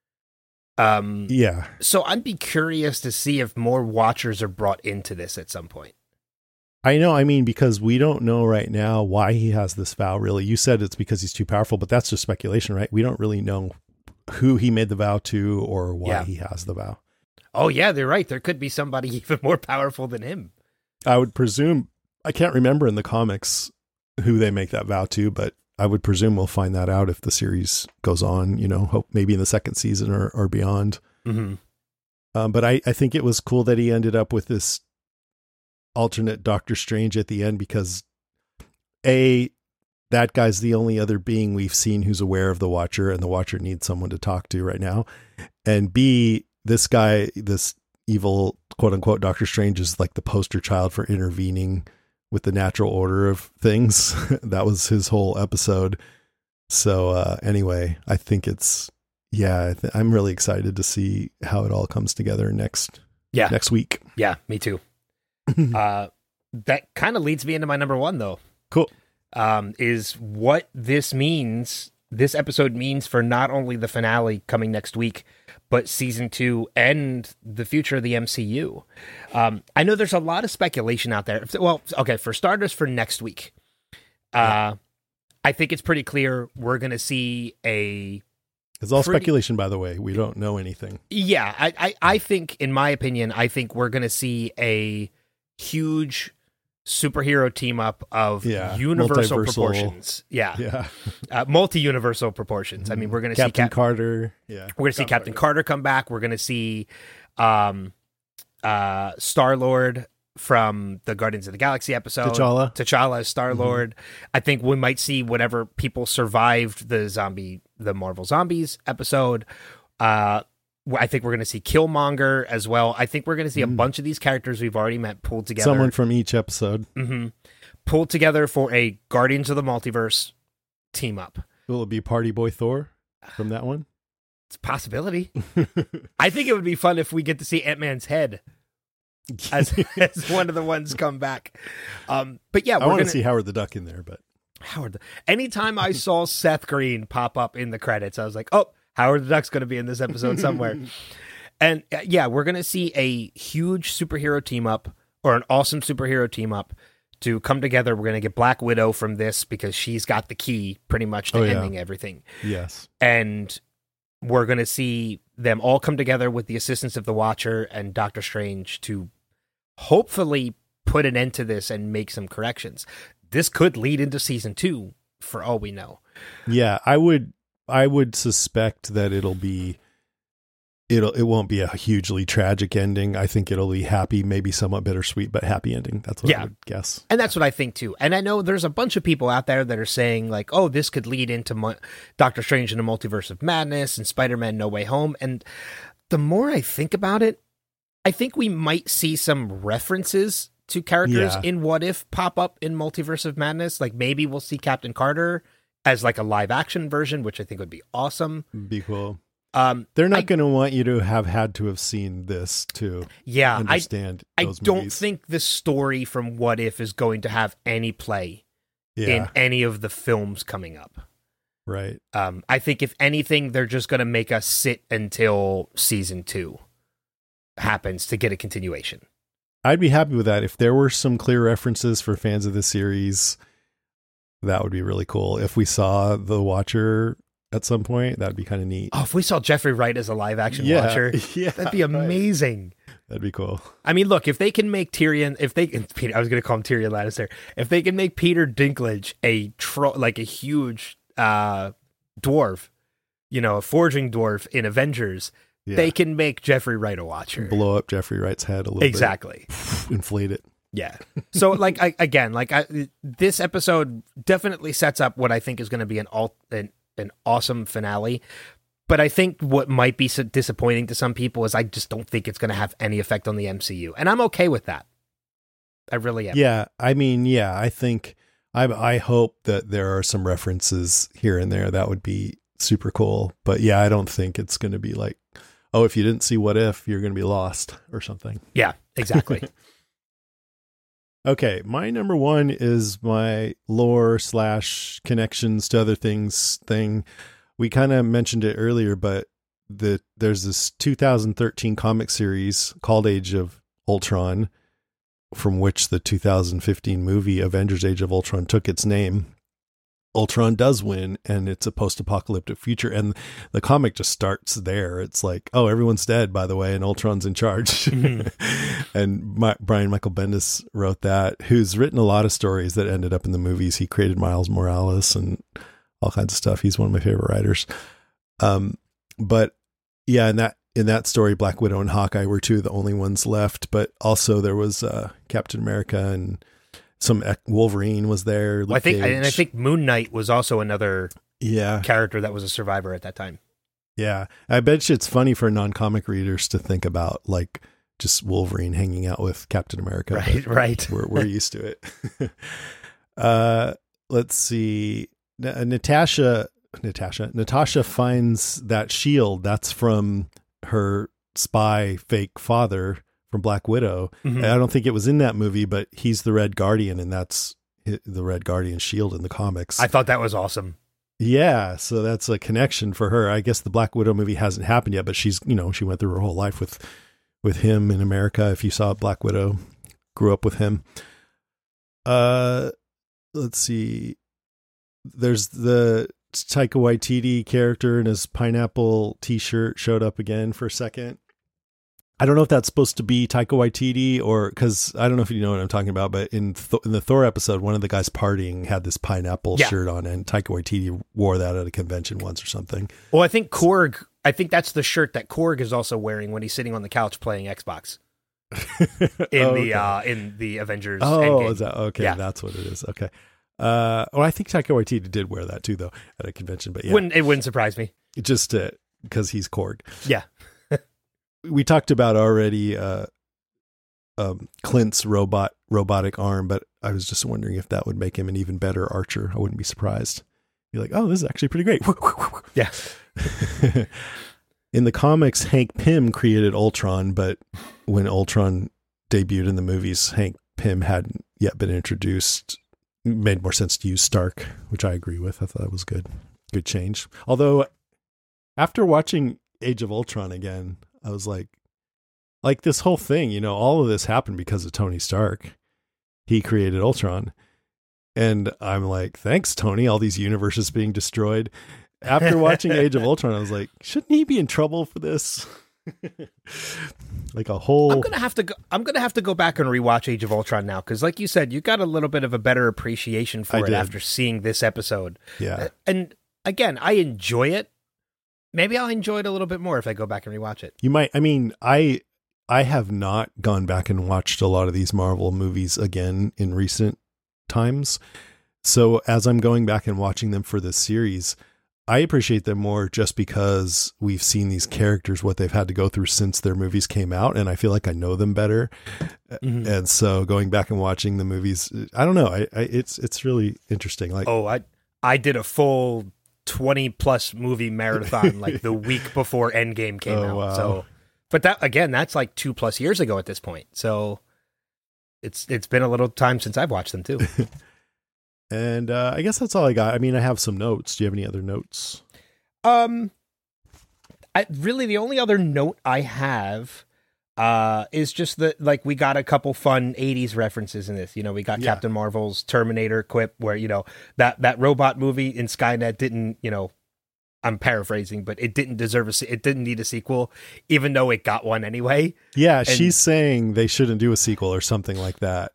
C: Yeah.
F: So I'd be curious to see if more Watchers are brought into this at some point.
C: I know. Because we don't know right now why he has this vow, really. You said it's because he's too powerful, but that's just speculation, right? We don't really know who he made the vow to or why he has the vow.
F: Oh, yeah, they're right. There could be somebody even more powerful than him.
C: I would presume, I can't remember in the comics who they make that vow to, but I would presume we'll find that out if the series goes on, hope maybe in the second season or beyond.
F: Mm-hmm.
C: But I think it was cool that he ended up with this alternate Doctor Strange at the end because that guy's the only other being we've seen who's aware of the Watcher, and the Watcher needs someone to talk to right now. And B, this guy, this evil quote unquote Doctor Strange, is like the poster child for intervening with the natural order of things. That was his whole episode. So anyway, I think it's, I'm really excited to see how it all comes together next week.
F: Yeah, me too. That kind of leads me into my number one though.
C: Cool.
F: Is what this episode means for not only the finale coming next week, but season 2 and the future of the MCU. I know there's a lot of speculation out there. Well, okay, for starters, for next week, I think it's pretty clear we're going to see
C: It's all speculation, by the way. We don't know anything.
F: Yeah, I think, in my opinion, we're going to see a huge superhero team up of universal proportions. Multi-universal proportions. I mean, we're going to see
C: Captain Carter. Yeah.
F: We're going to see Captain Carter come back. We're going to see Star-Lord from the Guardians of the Galaxy episode. T'Challa as Star-Lord. Mm-hmm. I think we might see whatever people survived the Marvel Zombies episode. I think we're going to see Killmonger as well. I think we're going to see a bunch of these characters we've already met pulled together.
C: Someone from each episode.
F: Mm-hmm. Pulled together for a Guardians of the Multiverse team up.
C: Will it be Party Boy Thor from that one?
F: It's a possibility. I think it would be fun if we get to see Ant-Man's head as one of the ones come back. But yeah,
C: I want to see Howard the Duck in there, but
F: Anytime I saw Seth Green pop up in the credits, I was like, oh, Howard the Duck's going to be in this episode somewhere. And yeah, we're going to see a huge superhero team up, or an awesome superhero team up to come together. We're going to get Black Widow from this because she's got the key pretty much to ending everything.
C: Yes.
F: And we're going to see them all come together with the assistance of the Watcher and Doctor Strange to hopefully put an end to this and make some corrections. This could lead into season 2 for all we know.
C: Yeah, I would suspect that it won't be a hugely tragic ending. I think it'll be happy, maybe somewhat bittersweet, but happy ending. That's what I would guess.
F: And that's what I think too. And I know there's a bunch of people out there that are saying like, oh, this could lead into Doctor Strange in the Multiverse of Madness and Spider-Man No Way Home. And the more I think about it, I think we might see some references to characters in What If pop up in Multiverse of Madness. Like maybe we'll see Captain Carter as like a live action version, which I think would be awesome.
C: Be cool. They're not going to want you to have had to have seen this to understand those
F: I don't
C: movies.
F: think the story from What If is going to have any play in any of the films coming up.
C: Right.
F: I think if anything, they're just going to make us sit until season 2 happens to get a continuation.
C: I'd be happy with that. If there were some clear references for fans of the series, that would be really cool. If we saw the Watcher at some point, that'd be kind of neat.
F: Oh, if we saw Jeffrey Wright as a live action Watcher, that'd be amazing.
C: Right. That'd be cool.
F: I mean, look, if they can make Tyrion, I was going to call him Tyrion Lannister. If they can make Peter Dinklage a huge dwarf, a forging dwarf in Avengers, they can make Jeffrey Wright a Watcher.
C: Blow up Jeffrey Wright's head a little bit.
F: Exactly.
C: Inflate it.
F: Yeah. So this episode definitely sets up what I think is going to be an awesome finale. But I think what might be so disappointing to some people is I just don't think it's going to have any effect on the MCU. And I'm okay with that. I really am.
C: Yeah. I mean, I think I hope that there are some references here and there. That would be super cool. But yeah, I don't think it's going to be like, oh, if you didn't see What If, you're going to be lost or something.
F: Yeah, exactly.
C: Okay, my number 1 is my lore / connections to other things thing. We kind of mentioned it earlier, but there's this 2013 comic series called Age of Ultron, from which the 2015 movie Avengers Age of Ultron took its name. Ultron does win, and it's a post-apocalyptic future, and the comic just starts there. It's like, oh, everyone's dead, by the way, and Ultron's in charge. Mm-hmm. And Brian Michael Bendis wrote that, who's written a lot of stories that ended up in the movies. He created Miles Morales and all kinds of stuff. He's one of my favorite writers. But yeah, in that story, Black Widow and Hawkeye were 2 of the only ones left, but also there was Captain America and some Wolverine was there.
F: Well, I think Moon Knight was also another character that was a survivor at that time.
C: Yeah. I bet you it's funny for non-comic readers to think about like just Wolverine hanging out with Captain America.
F: Right.
C: We're used to it. Let's see. Natasha finds that shield that's from her spy fake father from Black Widow. Mm-hmm. I don't think it was in that movie, but he's the Red Guardian, and that's the Red Guardian shield in the comics.
F: I thought that was awesome.
C: Yeah, so that's a connection for her. I guess the Black Widow movie hasn't happened yet, but she's, she went through her whole life with him in America. If you saw Black Widow, grew up with him. Let's see. There's the Taika Waititi character in his pineapple t-shirt showed up again for a second. I don't know if that's supposed to be Taika Waititi or because I don't know if you know what I'm talking about, but in the Thor episode, one of the guys partying had this pineapple shirt on, and Taika Waititi wore that at a convention once or something.
F: Well, I think Korg, that's the shirt that Korg is also wearing when he's sitting on the couch playing Xbox in the Avengers.
C: Oh,
F: Endgame.
C: Is that okay? Yeah. That's what it is. Okay. I think Taika Waititi did wear that too, though, at a convention. But yeah,
F: it wouldn't surprise me.
C: Just because he's Korg.
F: Yeah.
C: We talked about already Clint's robotic arm, but I was just wondering if that would make him an even better archer. I wouldn't be surprised. Be like, oh, this is actually pretty great.
F: Yeah.
C: In the comics, Hank Pym created Ultron, but when Ultron debuted in the movies, Hank Pym hadn't yet been introduced made more sense to use Stark, which I agree with. I thought that was good good change. Although after watching Age of Ultron again, I was like this whole thing, you know, all of this happened because of Tony Stark. He created Ultron. And I'm like, thanks, Tony, all these universes being destroyed. After watching Age of Ultron, I was like, shouldn't he be in trouble for this? Like a whole...
F: I'm gonna have to go back and rewatch Age of Ultron now, because like you said, you got a little bit of a better appreciation for it after seeing this episode.
C: Yeah.
F: And again, I enjoy it. Maybe I'll enjoy it a little bit more if I go back and rewatch it.
C: You might. I mean, I have not gone back and watched a lot of these Marvel movies again in recent times. So as I'm going back and watching them for this series, I appreciate them more just because we've seen these characters, what they've had to go through since their movies came out. And I feel like I know them better. Mm-hmm. And so going back and watching the movies, I don't know. It's really interesting. Like,
F: I did a full 20 plus movie marathon, like the week before Endgame came out.
C: Wow.
F: So, but that's like 2+ years ago at this point. So it's been a little time since I've watched them too.
C: And I guess that's all I got. I mean, I have some notes. Do you have any other notes?
F: The only other note I have is just that, like, we got a couple fun 80s references in this. You know, we got Captain Marvel's Terminator quip where, you know, that robot movie in Skynet didn't, you know, I'm paraphrasing, but it didn't it didn't need a sequel, even though it got one anyway.
C: Yeah, she's saying they shouldn't do a sequel or something like that.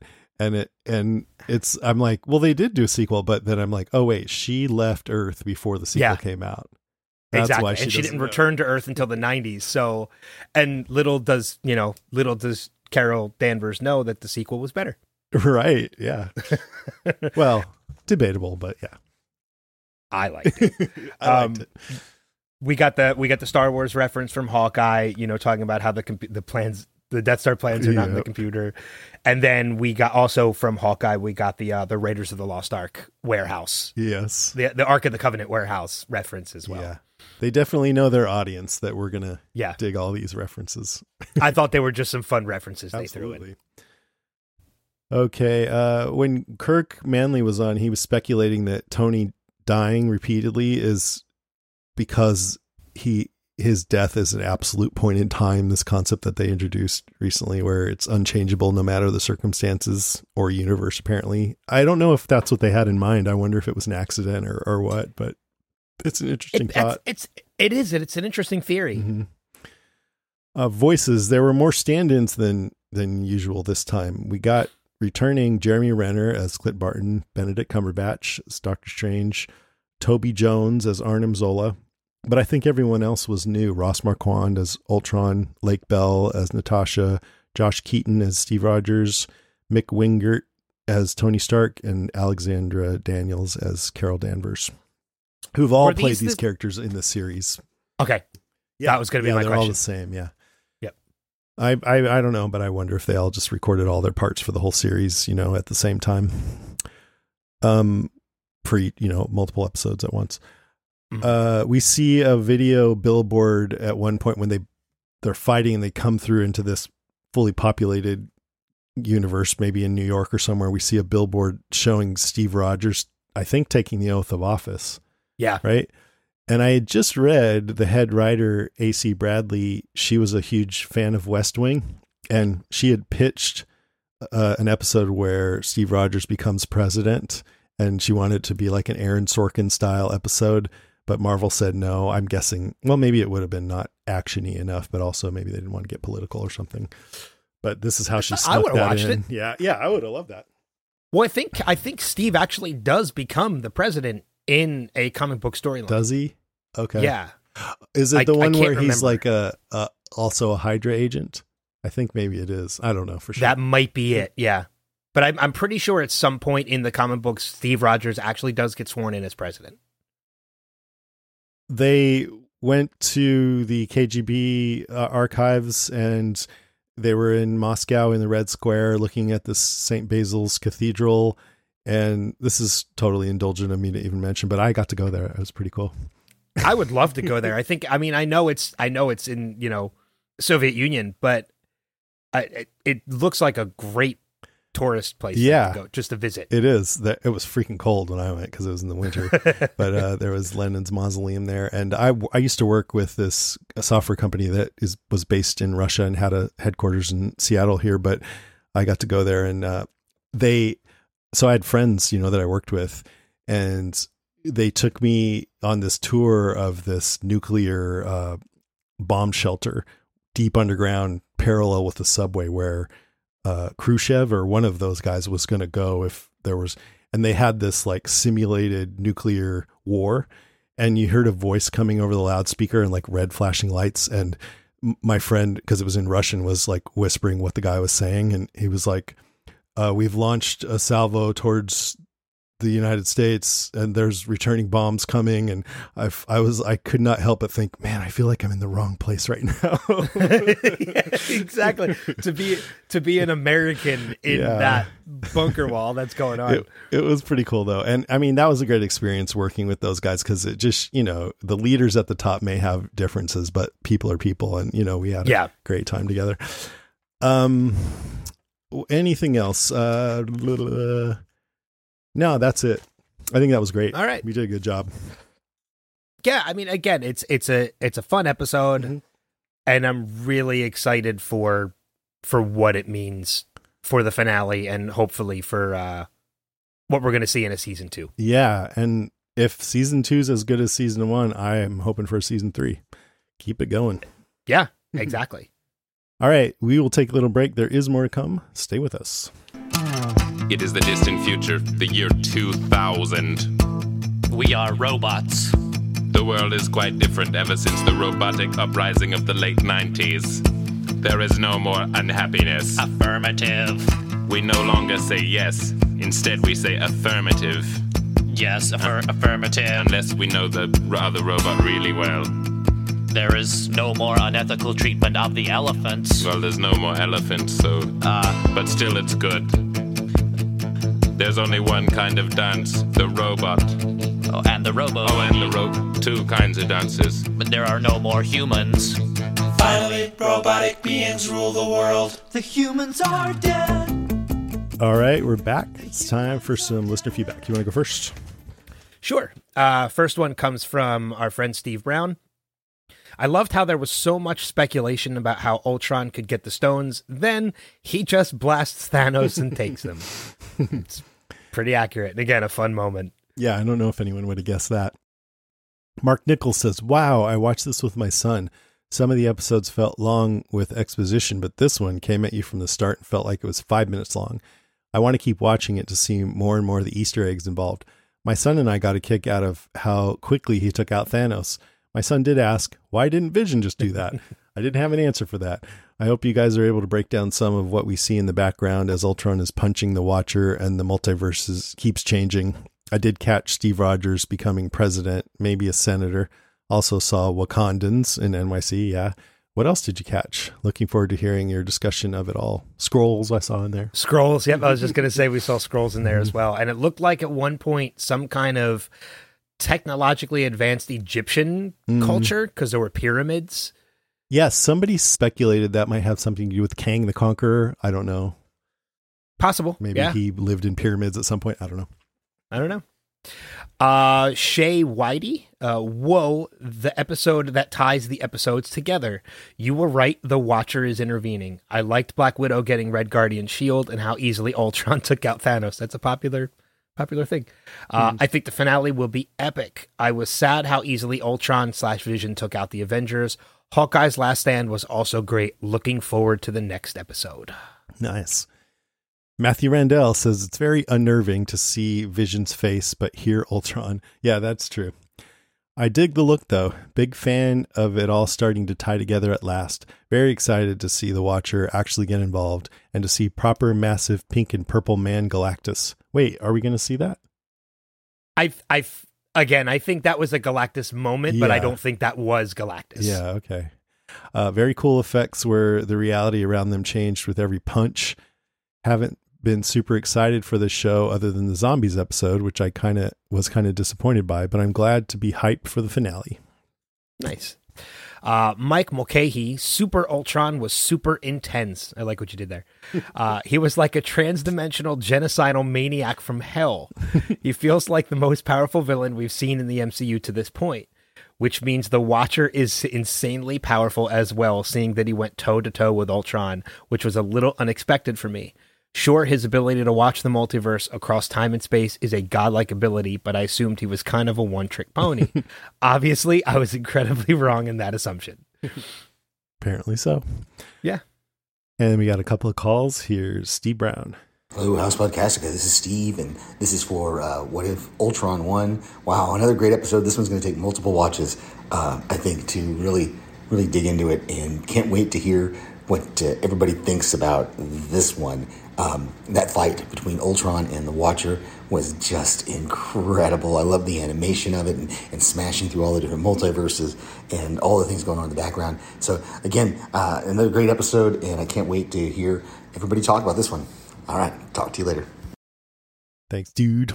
C: I'm like, well, they did do a sequel, but then I'm like, oh wait, she left Earth before the sequel came out. That's
F: exactly.
C: why
F: she didn't return to Earth until the 90s. So, and little does Carol Danvers know that the sequel was better.
C: Right. Yeah. Well, debatable, but yeah.
F: I liked it. We got the Star Wars reference from Hawkeye, you know, talking about how the Death Star plans are not in the computer. And then we got also from Hawkeye, we got the Raiders of the Lost Ark warehouse.
C: Yes.
F: The Ark of the Covenant warehouse reference as well.
C: Yeah. They definitely know their audience that we're going to dig all these references.
F: I thought they were just some fun references they threw in.
C: Okay. When Kirk Manley was on, he was speculating that Tony dying repeatedly is because his death is an absolute point in time, this concept that they introduced recently where it's unchangeable no matter the circumstances or universe, apparently. I don't know if that's what they had in mind. I wonder if it was an accident or what, but it's an interesting thought.
F: It's an interesting theory.
C: Mm-hmm. Voices, there were more stand-ins than usual this time. We got returning Jeremy Renner as Clint Barton, Benedict Cumberbatch as Doctor Strange, Toby Jones as Arnim Zola. But I think everyone else was new. Ross Marquand as Ultron, Lake Bell as Natasha, Josh Keaton as Steve Rogers, Mick Wingert as Tony Stark, and Alexandra Daniels as Carol Danvers, who've all played these characters in the series.
F: Okay. Yeah, that was going to be my
C: they're
F: question.
C: All the same, yeah.
F: Yep.
C: I don't know, but I wonder if they all just recorded all their parts for the whole series, you know, at the same time. For, you know, multiple episodes at once. We see a video billboard at one point when they're fighting and they come through into this fully populated universe, maybe in New York or somewhere. We see a billboard showing Steve Rogers, I think, taking the oath of office.
F: Yeah.
C: Right. And I had just read the head writer, AC Bradley. She was a huge fan of West Wing, and she had pitched an episode where Steve Rogers becomes president, and she wanted it to be like an Aaron Sorkin style episode. But Marvel said no. I'm guessing, well, maybe it would have been not action-y enough, but also maybe they didn't want to get political or something. But this is how she snuck that in. I would have watched it. Yeah, I would have loved that.
F: Well, I think Steve actually does become the president in a comic book storyline.
C: Does he? Okay.
F: Yeah.
C: Is it the one where he's like also a Hydra agent? I think maybe it is. I don't know for sure.
F: That might be it. Yeah. But I'm pretty sure at some point in the comic books, Steve Rogers actually does get sworn in as president.
C: They went to the KGB archives, and they were in Moscow in the Red Square looking at the St. Basil's Cathedral. And this is totally indulgent of me to even mention, but I got to go there. It was pretty cool.
F: I would love to go there. I know it's in, you know, Soviet Union, but it looks like a great tourist place
C: Yeah.
F: to go just to visit.
C: It is. It was freaking cold when I went because it was in the winter, but there was Lenin's mausoleum there. And I used to work with a software company that was based in Russia and had a headquarters in Seattle here, but I got to go there and so I had friends, that I worked with, and they took me on this tour of this nuclear bomb shelter deep underground, parallel with the subway, where Khrushchev or one of those guys was going to go if there was, and they had this like simulated nuclear war, and you heard a voice coming over the loudspeaker and like red flashing lights. And my friend, because it was in Russian, was like whispering what the guy was saying. And he was like, we've launched a salvo towards the United States and there's returning bombs coming. And I could not help but think, man, I feel like I'm in the wrong place right now.
F: Yeah, exactly. To be an American in that bunker wall that's going on.
C: It was pretty cool though. And I mean, that was a great experience working with those guys. Cause it just, the leaders at the top may have differences, but people are people. And, we had a great time together. Anything else? No, that's it. I think that was great.
F: All right.
C: We did a good job.
F: Yeah. I mean, again, it's a fun episode and I'm really excited for what it means for the finale and hopefully for, what we're going to see in a season 2.
C: Yeah. And if season 2 is as good as season 1, I am hoping for season 3. Keep it going.
F: Yeah, exactly.
C: All right. We will take a little break. There is more to come. Stay with us.
I: It is the distant future, the year 2000.
J: We are robots.
I: The world is quite different ever since the robotic uprising of the late 90s. There is no more unhappiness.
J: Affirmative.
I: We no longer say yes. Instead, we say affirmative.
J: Yes, affirmative.
I: Unless we know the other robot really well.
J: There is no more unethical treatment of the elephants.
I: Well, there's no more elephants, so... but still it's good. There's only one kind of dance, the robot.
J: Oh, and the robo.
I: Oh, and the two kinds of dances.
J: But there are no more humans.
K: Finally, robotic beings rule the world. The humans are dead.
C: All right, we're back. It's time for some listener feedback. You want to go first?
F: Sure. First one comes from our friend Steve Brown. I loved how there was so much speculation about how Ultron could get the stones. Then he just blasts Thanos and takes them. It's pretty accurate. And again, a fun moment.
C: Yeah, I don't know if anyone would have guessed that. Mark Nichols says, wow, I watched this with my son. Some of the episodes felt long with exposition, but this one came at you from the start and felt like it was 5 minutes long. I want to keep watching it to see more and more of the Easter eggs involved. My son and I got a kick out of how quickly he took out Thanos. My son did ask, why didn't Vision just do that? I didn't have an answer for that. I hope you guys are able to break down some of what we see in the background as Ultron is punching the Watcher and the multiverse keeps changing. I did catch Steve Rogers becoming president, maybe a senator. Also saw Wakandans in NYC. Yeah. What else did you catch? Looking forward to hearing your discussion of it all. Scrolls I saw in there.
F: Scrolls. Yep. I was just going to say we saw scrolls in there as well. And it looked like at one point some kind of technologically advanced Egyptian culture because there were pyramids.
C: Yes, somebody speculated that might have something to do with Kang the Conqueror. I don't know.
F: Possible.
C: Maybe he lived in pyramids at some point. I don't know.
F: Shay Whitey. Whoa, the episode that ties the episodes together. You were right. The Watcher is intervening. I liked Black Widow getting Red Guardian's shield and how easily Ultron took out Thanos. That's a popular thing. I think the finale will be epic. I was sad how easily Ultron/Vision took out the Avengers. Hawkeye's last stand was also great. Looking forward to the next episode.
C: Nice. Matthew Randell says it's very unnerving to see Vision's face, but hear Ultron. Yeah, that's true. I dig the look, though. Big fan of it all starting to tie together at last. Very excited to see the Watcher actually get involved and to see proper massive pink and purple man Galactus. Wait, are we going to see that?
F: I think that was a Galactus moment, but I don't think that was Galactus.
C: Yeah, okay. Very cool effects where the reality around them changed with every punch. Haven't been super excited for this show other than the zombies episode, which I was kind of disappointed by, but I'm glad to be hyped for the finale.
F: Nice. Mike Mulcahy, Super Ultron was super intense. I like what you did there. He was like a trans-dimensional genocidal maniac from hell. He feels like the most powerful villain we've seen in the MCU to this point, which means the Watcher is insanely powerful as well, seeing that he went toe-to-toe with Ultron, which was a little unexpected for me. Sure, his ability to watch the multiverse across time and space is a godlike ability, but I assumed he was kind of a one-trick pony. Obviously, I was incredibly wrong in that assumption.
C: Apparently so.
F: Yeah.
C: And we got a couple of calls. Here's Steve Brown.
L: Hello, House Podcastica. This is Steve, and this is for What If Ultron won. Wow, another great episode. This one's going to take multiple watches, I think, to really dig into it, and can't wait to hear what everybody thinks about this one. That fight between Ultron and the Watcher was just incredible. I love the animation of it and smashing through all the different multiverses and all the things going on in the background. So again, another great episode, and I can't wait to hear everybody talk about this one. All right, talk to you later.
C: Thanks, dude.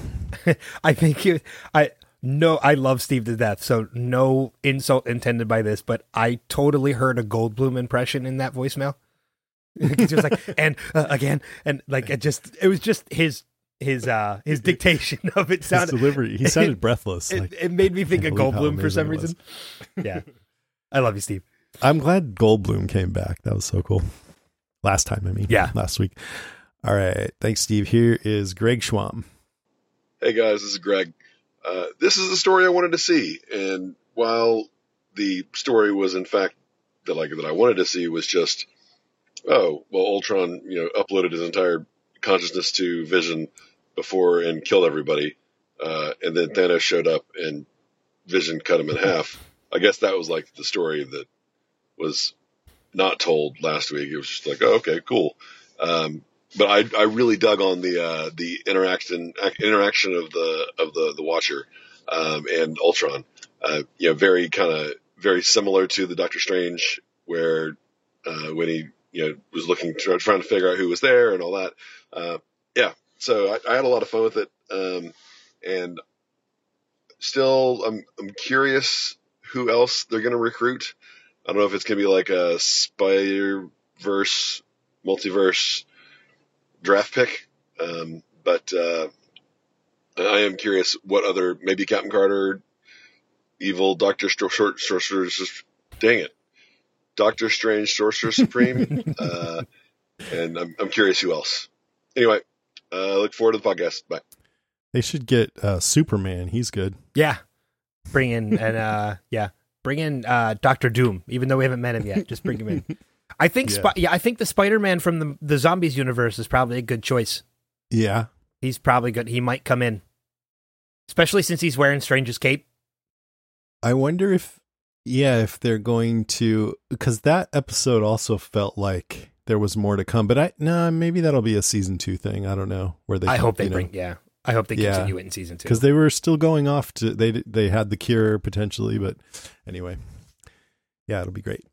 F: I love Steve to death, so no insult intended by this, but I totally heard a Goldblum impression in that voicemail. He was like, and again, and like it was just his dictation of it sounded
C: his delivery. He sounded breathless.
F: It made me think of Goldblum for some reason. Yeah, I love you, Steve.
C: I'm glad Goldblum came back. That was so cool. Last week. All right, thanks, Steve. Here is Greg Schwam.
M: Hey guys, this is Greg. This is the story I wanted to see, and while the story was in fact that I wanted to see was just, Ultron, uploaded his entire consciousness to Vision before and killed everybody, and then Thanos showed up and Vision cut him in half. I guess that was like the story that was not told last week. It was just like, oh, okay, cool. But I really dug on the interaction of the Watcher and Ultron. Very similar to the Doctor Strange, where when he was trying to figure out who was there and all that. So I had a lot of fun with it, and still I'm curious who else they're going to recruit. I don't know if it's going to be like a Spider-Verse multiverse draft pick, but I am curious what other, maybe Captain Carter, evil Doctor Doctor Strange, Sorcerer Supreme, and I'm curious who else. Anyway, look forward to the podcast. Bye.
C: They should get Superman. He's good.
F: Yeah, bring in Dr. Doom. Even though we haven't met him yet, just bring him in. I think I think the Spider-Man from the Zombies universe is probably a good choice.
C: Yeah.
F: He's probably good. He might come in. Especially since he's wearing Strange's cape.
C: I wonder if they're going to, because that episode also felt like there was more to come, but maybe that'll be a season 2 thing. I don't know where they.
F: I hope they continue it in season 2,
C: because they were still going off to they had the cure potentially, but anyway, yeah, it'll be great.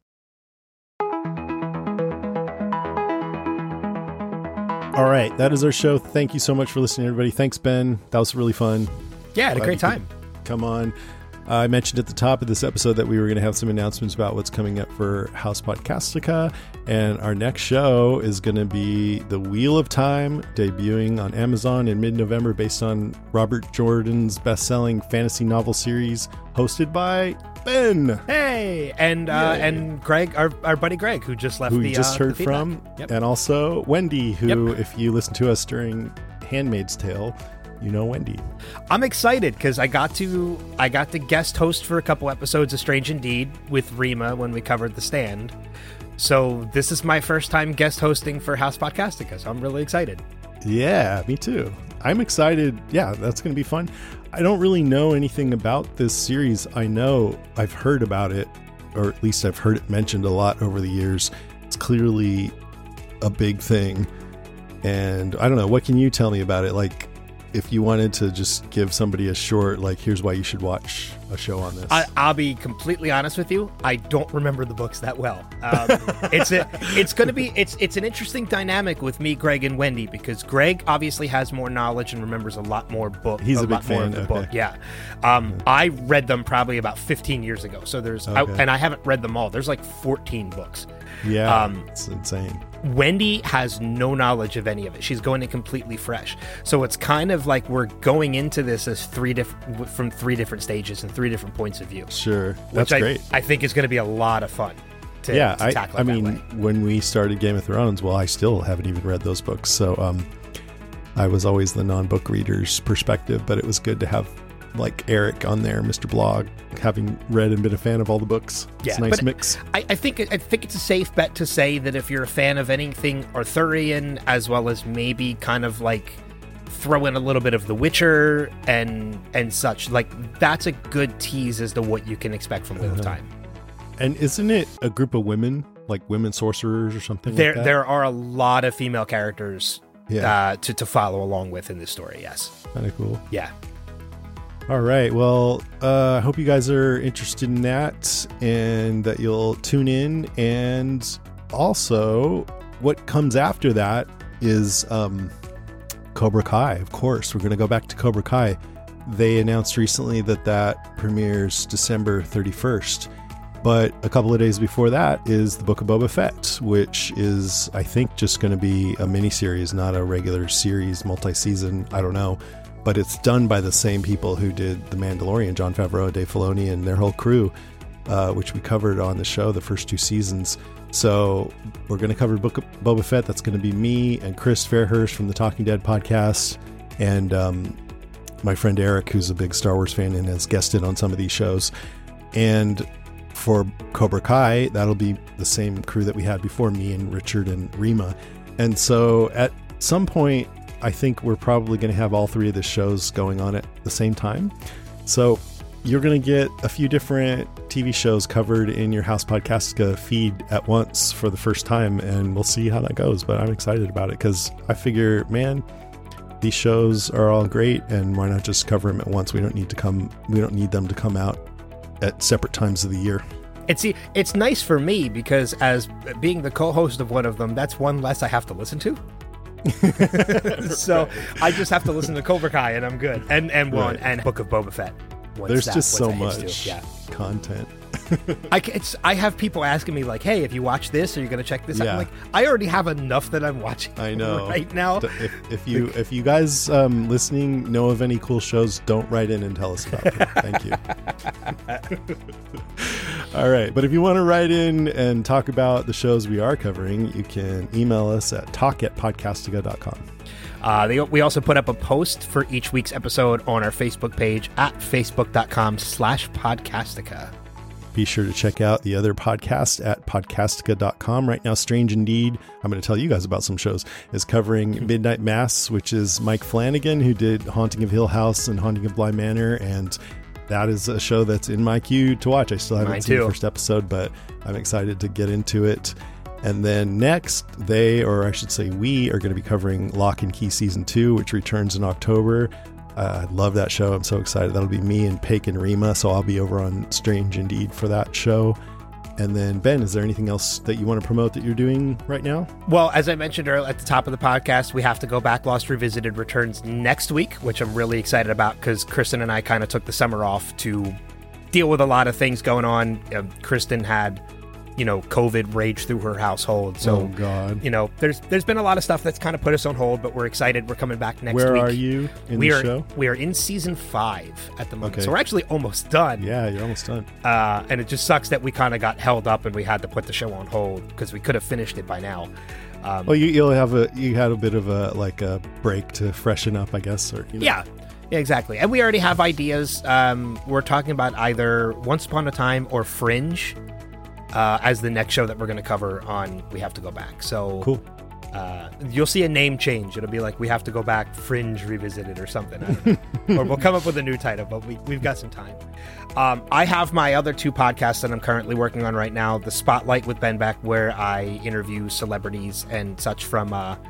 C: All right, that is our show. Thank you so much for listening, everybody. Thanks, Ben. That was really fun.
F: Yeah, I had a great time.
C: Come on. I mentioned at the top of this episode that we were going to have some announcements about what's coming up for House Podcastica, and our next show is going to be The Wheel of Time, debuting on Amazon in mid-November, based on Robert Jordan's best-selling fantasy novel series, hosted by Ben.
F: Hey, and Greg, our buddy Greg, who just left.
C: Who we just heard from, and also Wendy, who, if you listen to us during Handmaid's Tale, you know Wendy.
F: I'm excited because I got to guest host for a couple episodes of Strange Indeed with Rima when we covered The Stand. So this is my first time guest hosting for House Podcastica, so I'm really excited.
C: Yeah, me too. I'm excited. Yeah, that's going to be fun. I don't really know anything about this series. I know I've heard about it, or at least I've heard it mentioned a lot over the years. It's clearly a big thing. And I don't know, what can you tell me about it? Like, if you wanted to just give somebody a short, like, here's why you should watch a show on this.
F: I'll be completely honest with you. I don't remember the books that well. It's an interesting dynamic with me, Greg, and Wendy, because Greg obviously has more knowledge and remembers a lot more book.
C: He's a big
F: lot more
C: fan.
F: of the
C: Okay.
F: book. Yeah. I read them probably about 15 years ago. So and I haven't read them all. There's like 14 books.
C: Yeah, it's insane.
F: Wendy has no knowledge of any of it. She's going in completely fresh. So it's kind of like we're going into this as from three different stages and 3 different points of view.
C: Sure. That's
F: great.
C: great.
F: I think it's going to be a lot of fun to tackle
C: I
F: it that
C: mean,
F: way.
C: when we started Game of Thrones, well, I still haven't even read those books. So I was always the non-book reader's perspective, but it was good to have like Eric on there, Mr. Blog, having read and been a fan of all the books. It's a nice mix.
F: I think it's a safe bet to say that if you're a fan of anything Arthurian, as well as maybe kind of like throw in a little bit of The Witcher and such, like that's a good tease as to what you can expect from Wheel of Time.
C: And isn't it a group of women, like women sorcerers or something like that?
F: There are a lot of female characters to follow along with in this story, yes.
C: Kind of cool.
F: Yeah.
C: All right. Well, I hope you guys are interested in that and that you'll tune in. And also, what comes after that is Cobra Kai. Of course, we're going to go back to Cobra Kai. They announced recently that premieres December 31st. But a couple of days before that is the Book of Boba Fett, which is, I think, just going to be a miniseries, not a regular series, multi-season. I don't know. But it's done by the same people who did The Mandalorian, Jon Favreau, Dave Filoni, and their whole crew, which we covered on the show the first 2 seasons. So we're going to cover Book of Boba Fett. That's going to be me and Chris Fairhurst from the Talking Dead podcast, and my friend Eric, who's a big Star Wars fan and has guested on some of these shows. And for Cobra Kai, that'll be the same crew that we had before, me and Richard and Rima. And so at some point, I think we're probably going to have all 3 of the shows going on at the same time. So you're going to get a few different TV shows covered in your House Podcastica feed at once for the first time, and we'll see how that goes. But I'm excited about it because I figure, man, these shows are all great, and why not just cover them at once? We don't need them to come out at separate times of the year.
F: It's nice for me because as being the co-host of one of them, that's one less I have to listen to. So I just have to listen to Cobra Kai and I'm good. And Book of Boba Fett.
C: There's just so much content.
F: I have people asking me like, "Hey, if you watch this, are you going to check this out?" I'm like, I already have enough that I'm watching.
C: I know
F: right now.
C: If you guys listening know of any cool shows, don't write in and tell us about them. Thank you. All right, but if you want to write in and talk about the shows we are covering, you can email us at talk@podcastica.com.
F: We also put up a post for each week's episode on our Facebook page at facebook.com/podcastica.
C: Be sure to check out the other podcast at podcastica.com. Right now, Strange Indeed, I'm going to tell you guys about some shows, is covering Midnight Mass, which is Mike Flanagan, who did Haunting of Hill House and Haunting of Bly Manor. And that is a show that's in my queue to watch. I still haven't seen the first episode, but I'm excited to get into it. And then next, we are going to be covering Lock and Key Season 2, which returns in October. I love that show. I'm so excited. That'll be me and Paik and Rima, so I'll be over on Strange Indeed for that show. And then, Ben, is there anything else that you want to promote that you're doing right now?
F: Well, as I mentioned earlier at the top of the podcast, We Have to Go Back Lost Revisited returns next week, which I'm really excited about because Kristen and I kind of took the summer off to deal with a lot of things going on. Kristen had COVID rage through her household. So,
C: oh God,
F: there's been a lot of stuff that's kind of put us on hold, but we're excited. We're coming back next week.
C: Where are you in the show?
F: We are in season 5 at the moment.
C: Okay.
F: So we're actually almost done.
C: Yeah, you're almost done.
F: And it just sucks that we kind of got held up and we had to put the show on hold because we could have finished it by now.
C: Well, you had a bit of a break to freshen up, I guess.
F: Yeah, exactly. And we already have ideas. We're talking about either Once Upon a Time or Fringe as the next show that we're going to cover on We Have to Go Back. So
C: cool.
F: You'll see a name change. It'll be like We Have to Go Back Fringe Revisited or something. I don't know. Or we'll come up with a new title, but we've got some time. I have my other 2 podcasts that I'm currently working on right now. The Spotlight with Ben Beck, where I interview celebrities and such from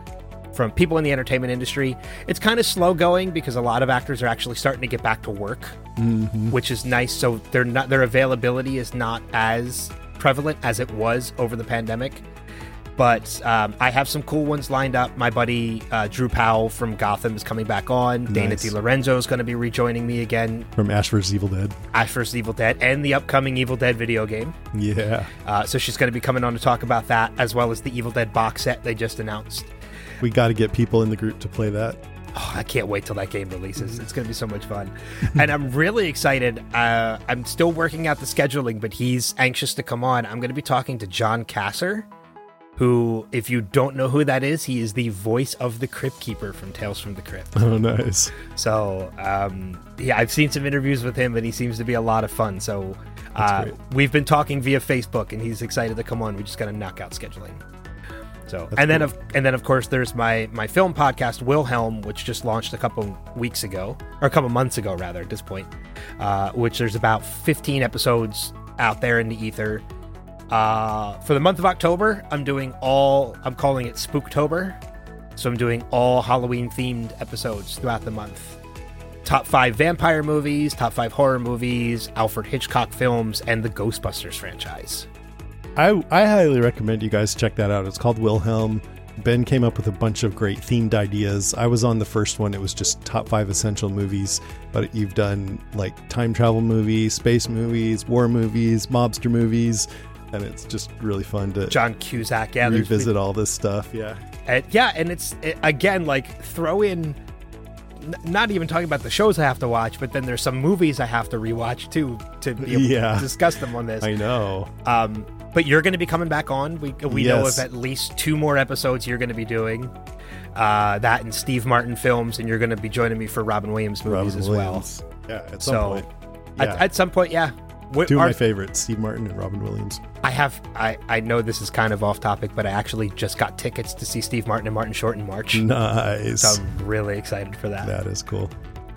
F: from people in the entertainment industry. It's kind of slow going because a lot of actors are actually starting to get back to work, which is nice. So their availability is not as prevalent as it was over the pandemic. But I have some cool ones lined up. My buddy Drew Powell from Gotham is coming back on. Nice. Dana DiLorenzo is going to be rejoining me again.
C: From Ash vs. Evil Dead.
F: Ash vs. Evil Dead and the upcoming Evil Dead video game.
C: Yeah.
F: So she's going to be coming on to talk about that, as well as the Evil Dead box set they just announced.
C: We got to get people in the group to play that.
F: Oh, I can't wait till that game releases. It's going to be so much fun. And I'm really excited. I'm still working out the scheduling, but he's anxious to come on. I'm going to be talking to John Kasser, who, if you don't know who that is, he is the voice of the Crypt Keeper from Tales from the Crypt.
C: Oh, nice.
F: So, yeah, I've seen some interviews with him, and he seems to be a lot of fun. So, we've been talking via Facebook, and he's excited to come on. We just got to knock out scheduling. So, and then of course, there's my film podcast, Wilhelm, which just launched a couple months ago rather at this point, which there's about 15 episodes out there in the ether. For the month of October, I'm calling it Spooktober. So I'm doing all Halloween themed episodes throughout the month. Top 5 vampire movies, top 5 horror movies, Alfred Hitchcock films, and the Ghostbusters franchise.
C: I highly recommend you guys check that out. It's called Wilhelm. Ben came up with a bunch of great themed ideas. I was on the first one. It was just top 5 essential movies, but you've done like time travel movies, space movies, war movies, mobster movies. And it's just really fun to
F: John Cusack,
C: revisit all this stuff. Yeah.
F: And it's again, like, throw in, not even talking about the shows I have to watch, but then there's some movies I have to rewatch too to be able to discuss them on this.
C: I know.
F: But you're going to be coming back on. We know of at least 2 more episodes you're going to be doing. That and Steve Martin films, and you're going to be joining me for Robin Williams movies as well.
C: Yeah, at some point. Yeah.
F: At some point, yeah.
C: 2 of my favorites, Steve Martin and Robin Williams.
F: I know this is kind of off topic, but I actually just got tickets to see Steve Martin and Martin Short in March.
C: Nice.
F: So I'm really excited for that.
C: That is cool.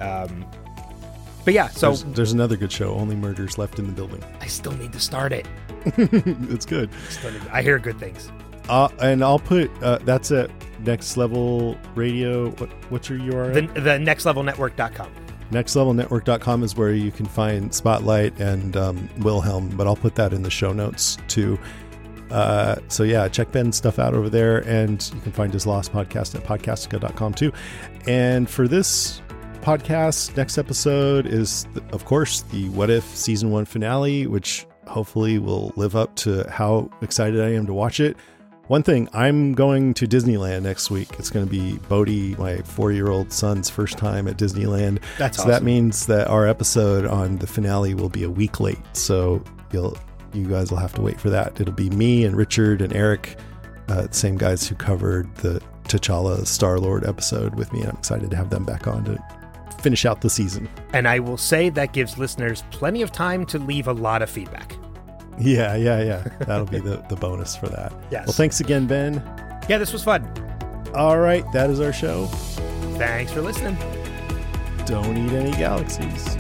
F: But yeah, so
C: there's another good show, Only Murders Left in the Building.
F: I still need to start it.
C: It's good.
F: I hear good things.
C: And I'll put that's at Next Level Radio. What's your URL?
F: The nextlevelnetwork.com.
C: Nextlevelnetwork.com is where you can find Spotlight and Wilhelm, but I'll put that in the show notes too. So yeah, check Ben's stuff out over there, and you can find his Lost podcast at podcastica.com too. And for this podcast, next episode is, of course, the What If Season 1 finale, which hopefully will live up to how excited I am to watch it. One thing, I'm going to Disneyland next week. It's going to be Bodhi, my 4-year-old son's first time at Disneyland.
F: That's
C: awesome. That means that our episode on the finale will be a week late. So you guys will have to wait for that. It'll be me and Richard and Eric, same guys who covered the T'Challa Star-Lord episode with me. And I'm excited to have them back on to finish out the season.
F: And I will say that gives listeners plenty of time to leave a lot of feedback.
C: Yeah. That'll be the bonus for that.
F: Yes.
C: Well, thanks again, Ben.
F: Yeah, this was fun.
C: All right, that is our show.
F: Thanks for listening.
C: Don't eat any galaxies.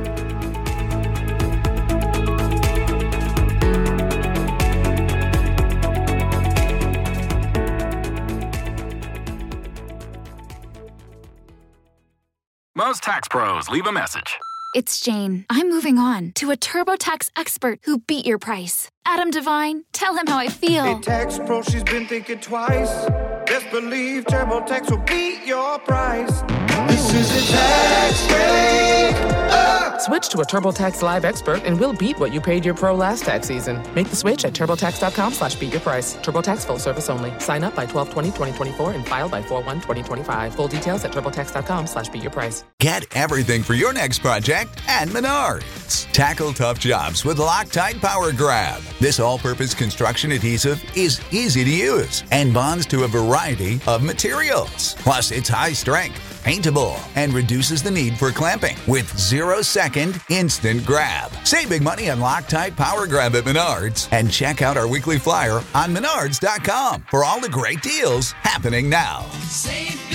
N: Most tax pros leave a message.
O: It's Jane. I'm moving on to a TurboTax expert who beat your price. Adam Devine, tell him how I feel.
K: Hey, tax pro, she's been thinking twice. Best believe TurboTax will beat your price. This is a tax break.
P: Switch to a TurboTax Live expert and we'll beat what you paid your pro last tax season. Make the switch at TurboTax.com/beatyourprice. TurboTax full service only. Sign up by 12/20/2024 and file by 4/1/2025. Full details at TurboTax.com/beatyourprice.
Q: Get everything for your next project at Menards. Tackle tough jobs with Loctite Power Grab. This all-purpose construction adhesive is easy to use and bonds to a variety of materials. Plus, it's high strength, paintable, and reduces the need for clamping with 0-second instant grab. Save big money on Loctite Power Grab at Menards and check out our weekly flyer on Menards.com for all the great deals happening now.
K: Save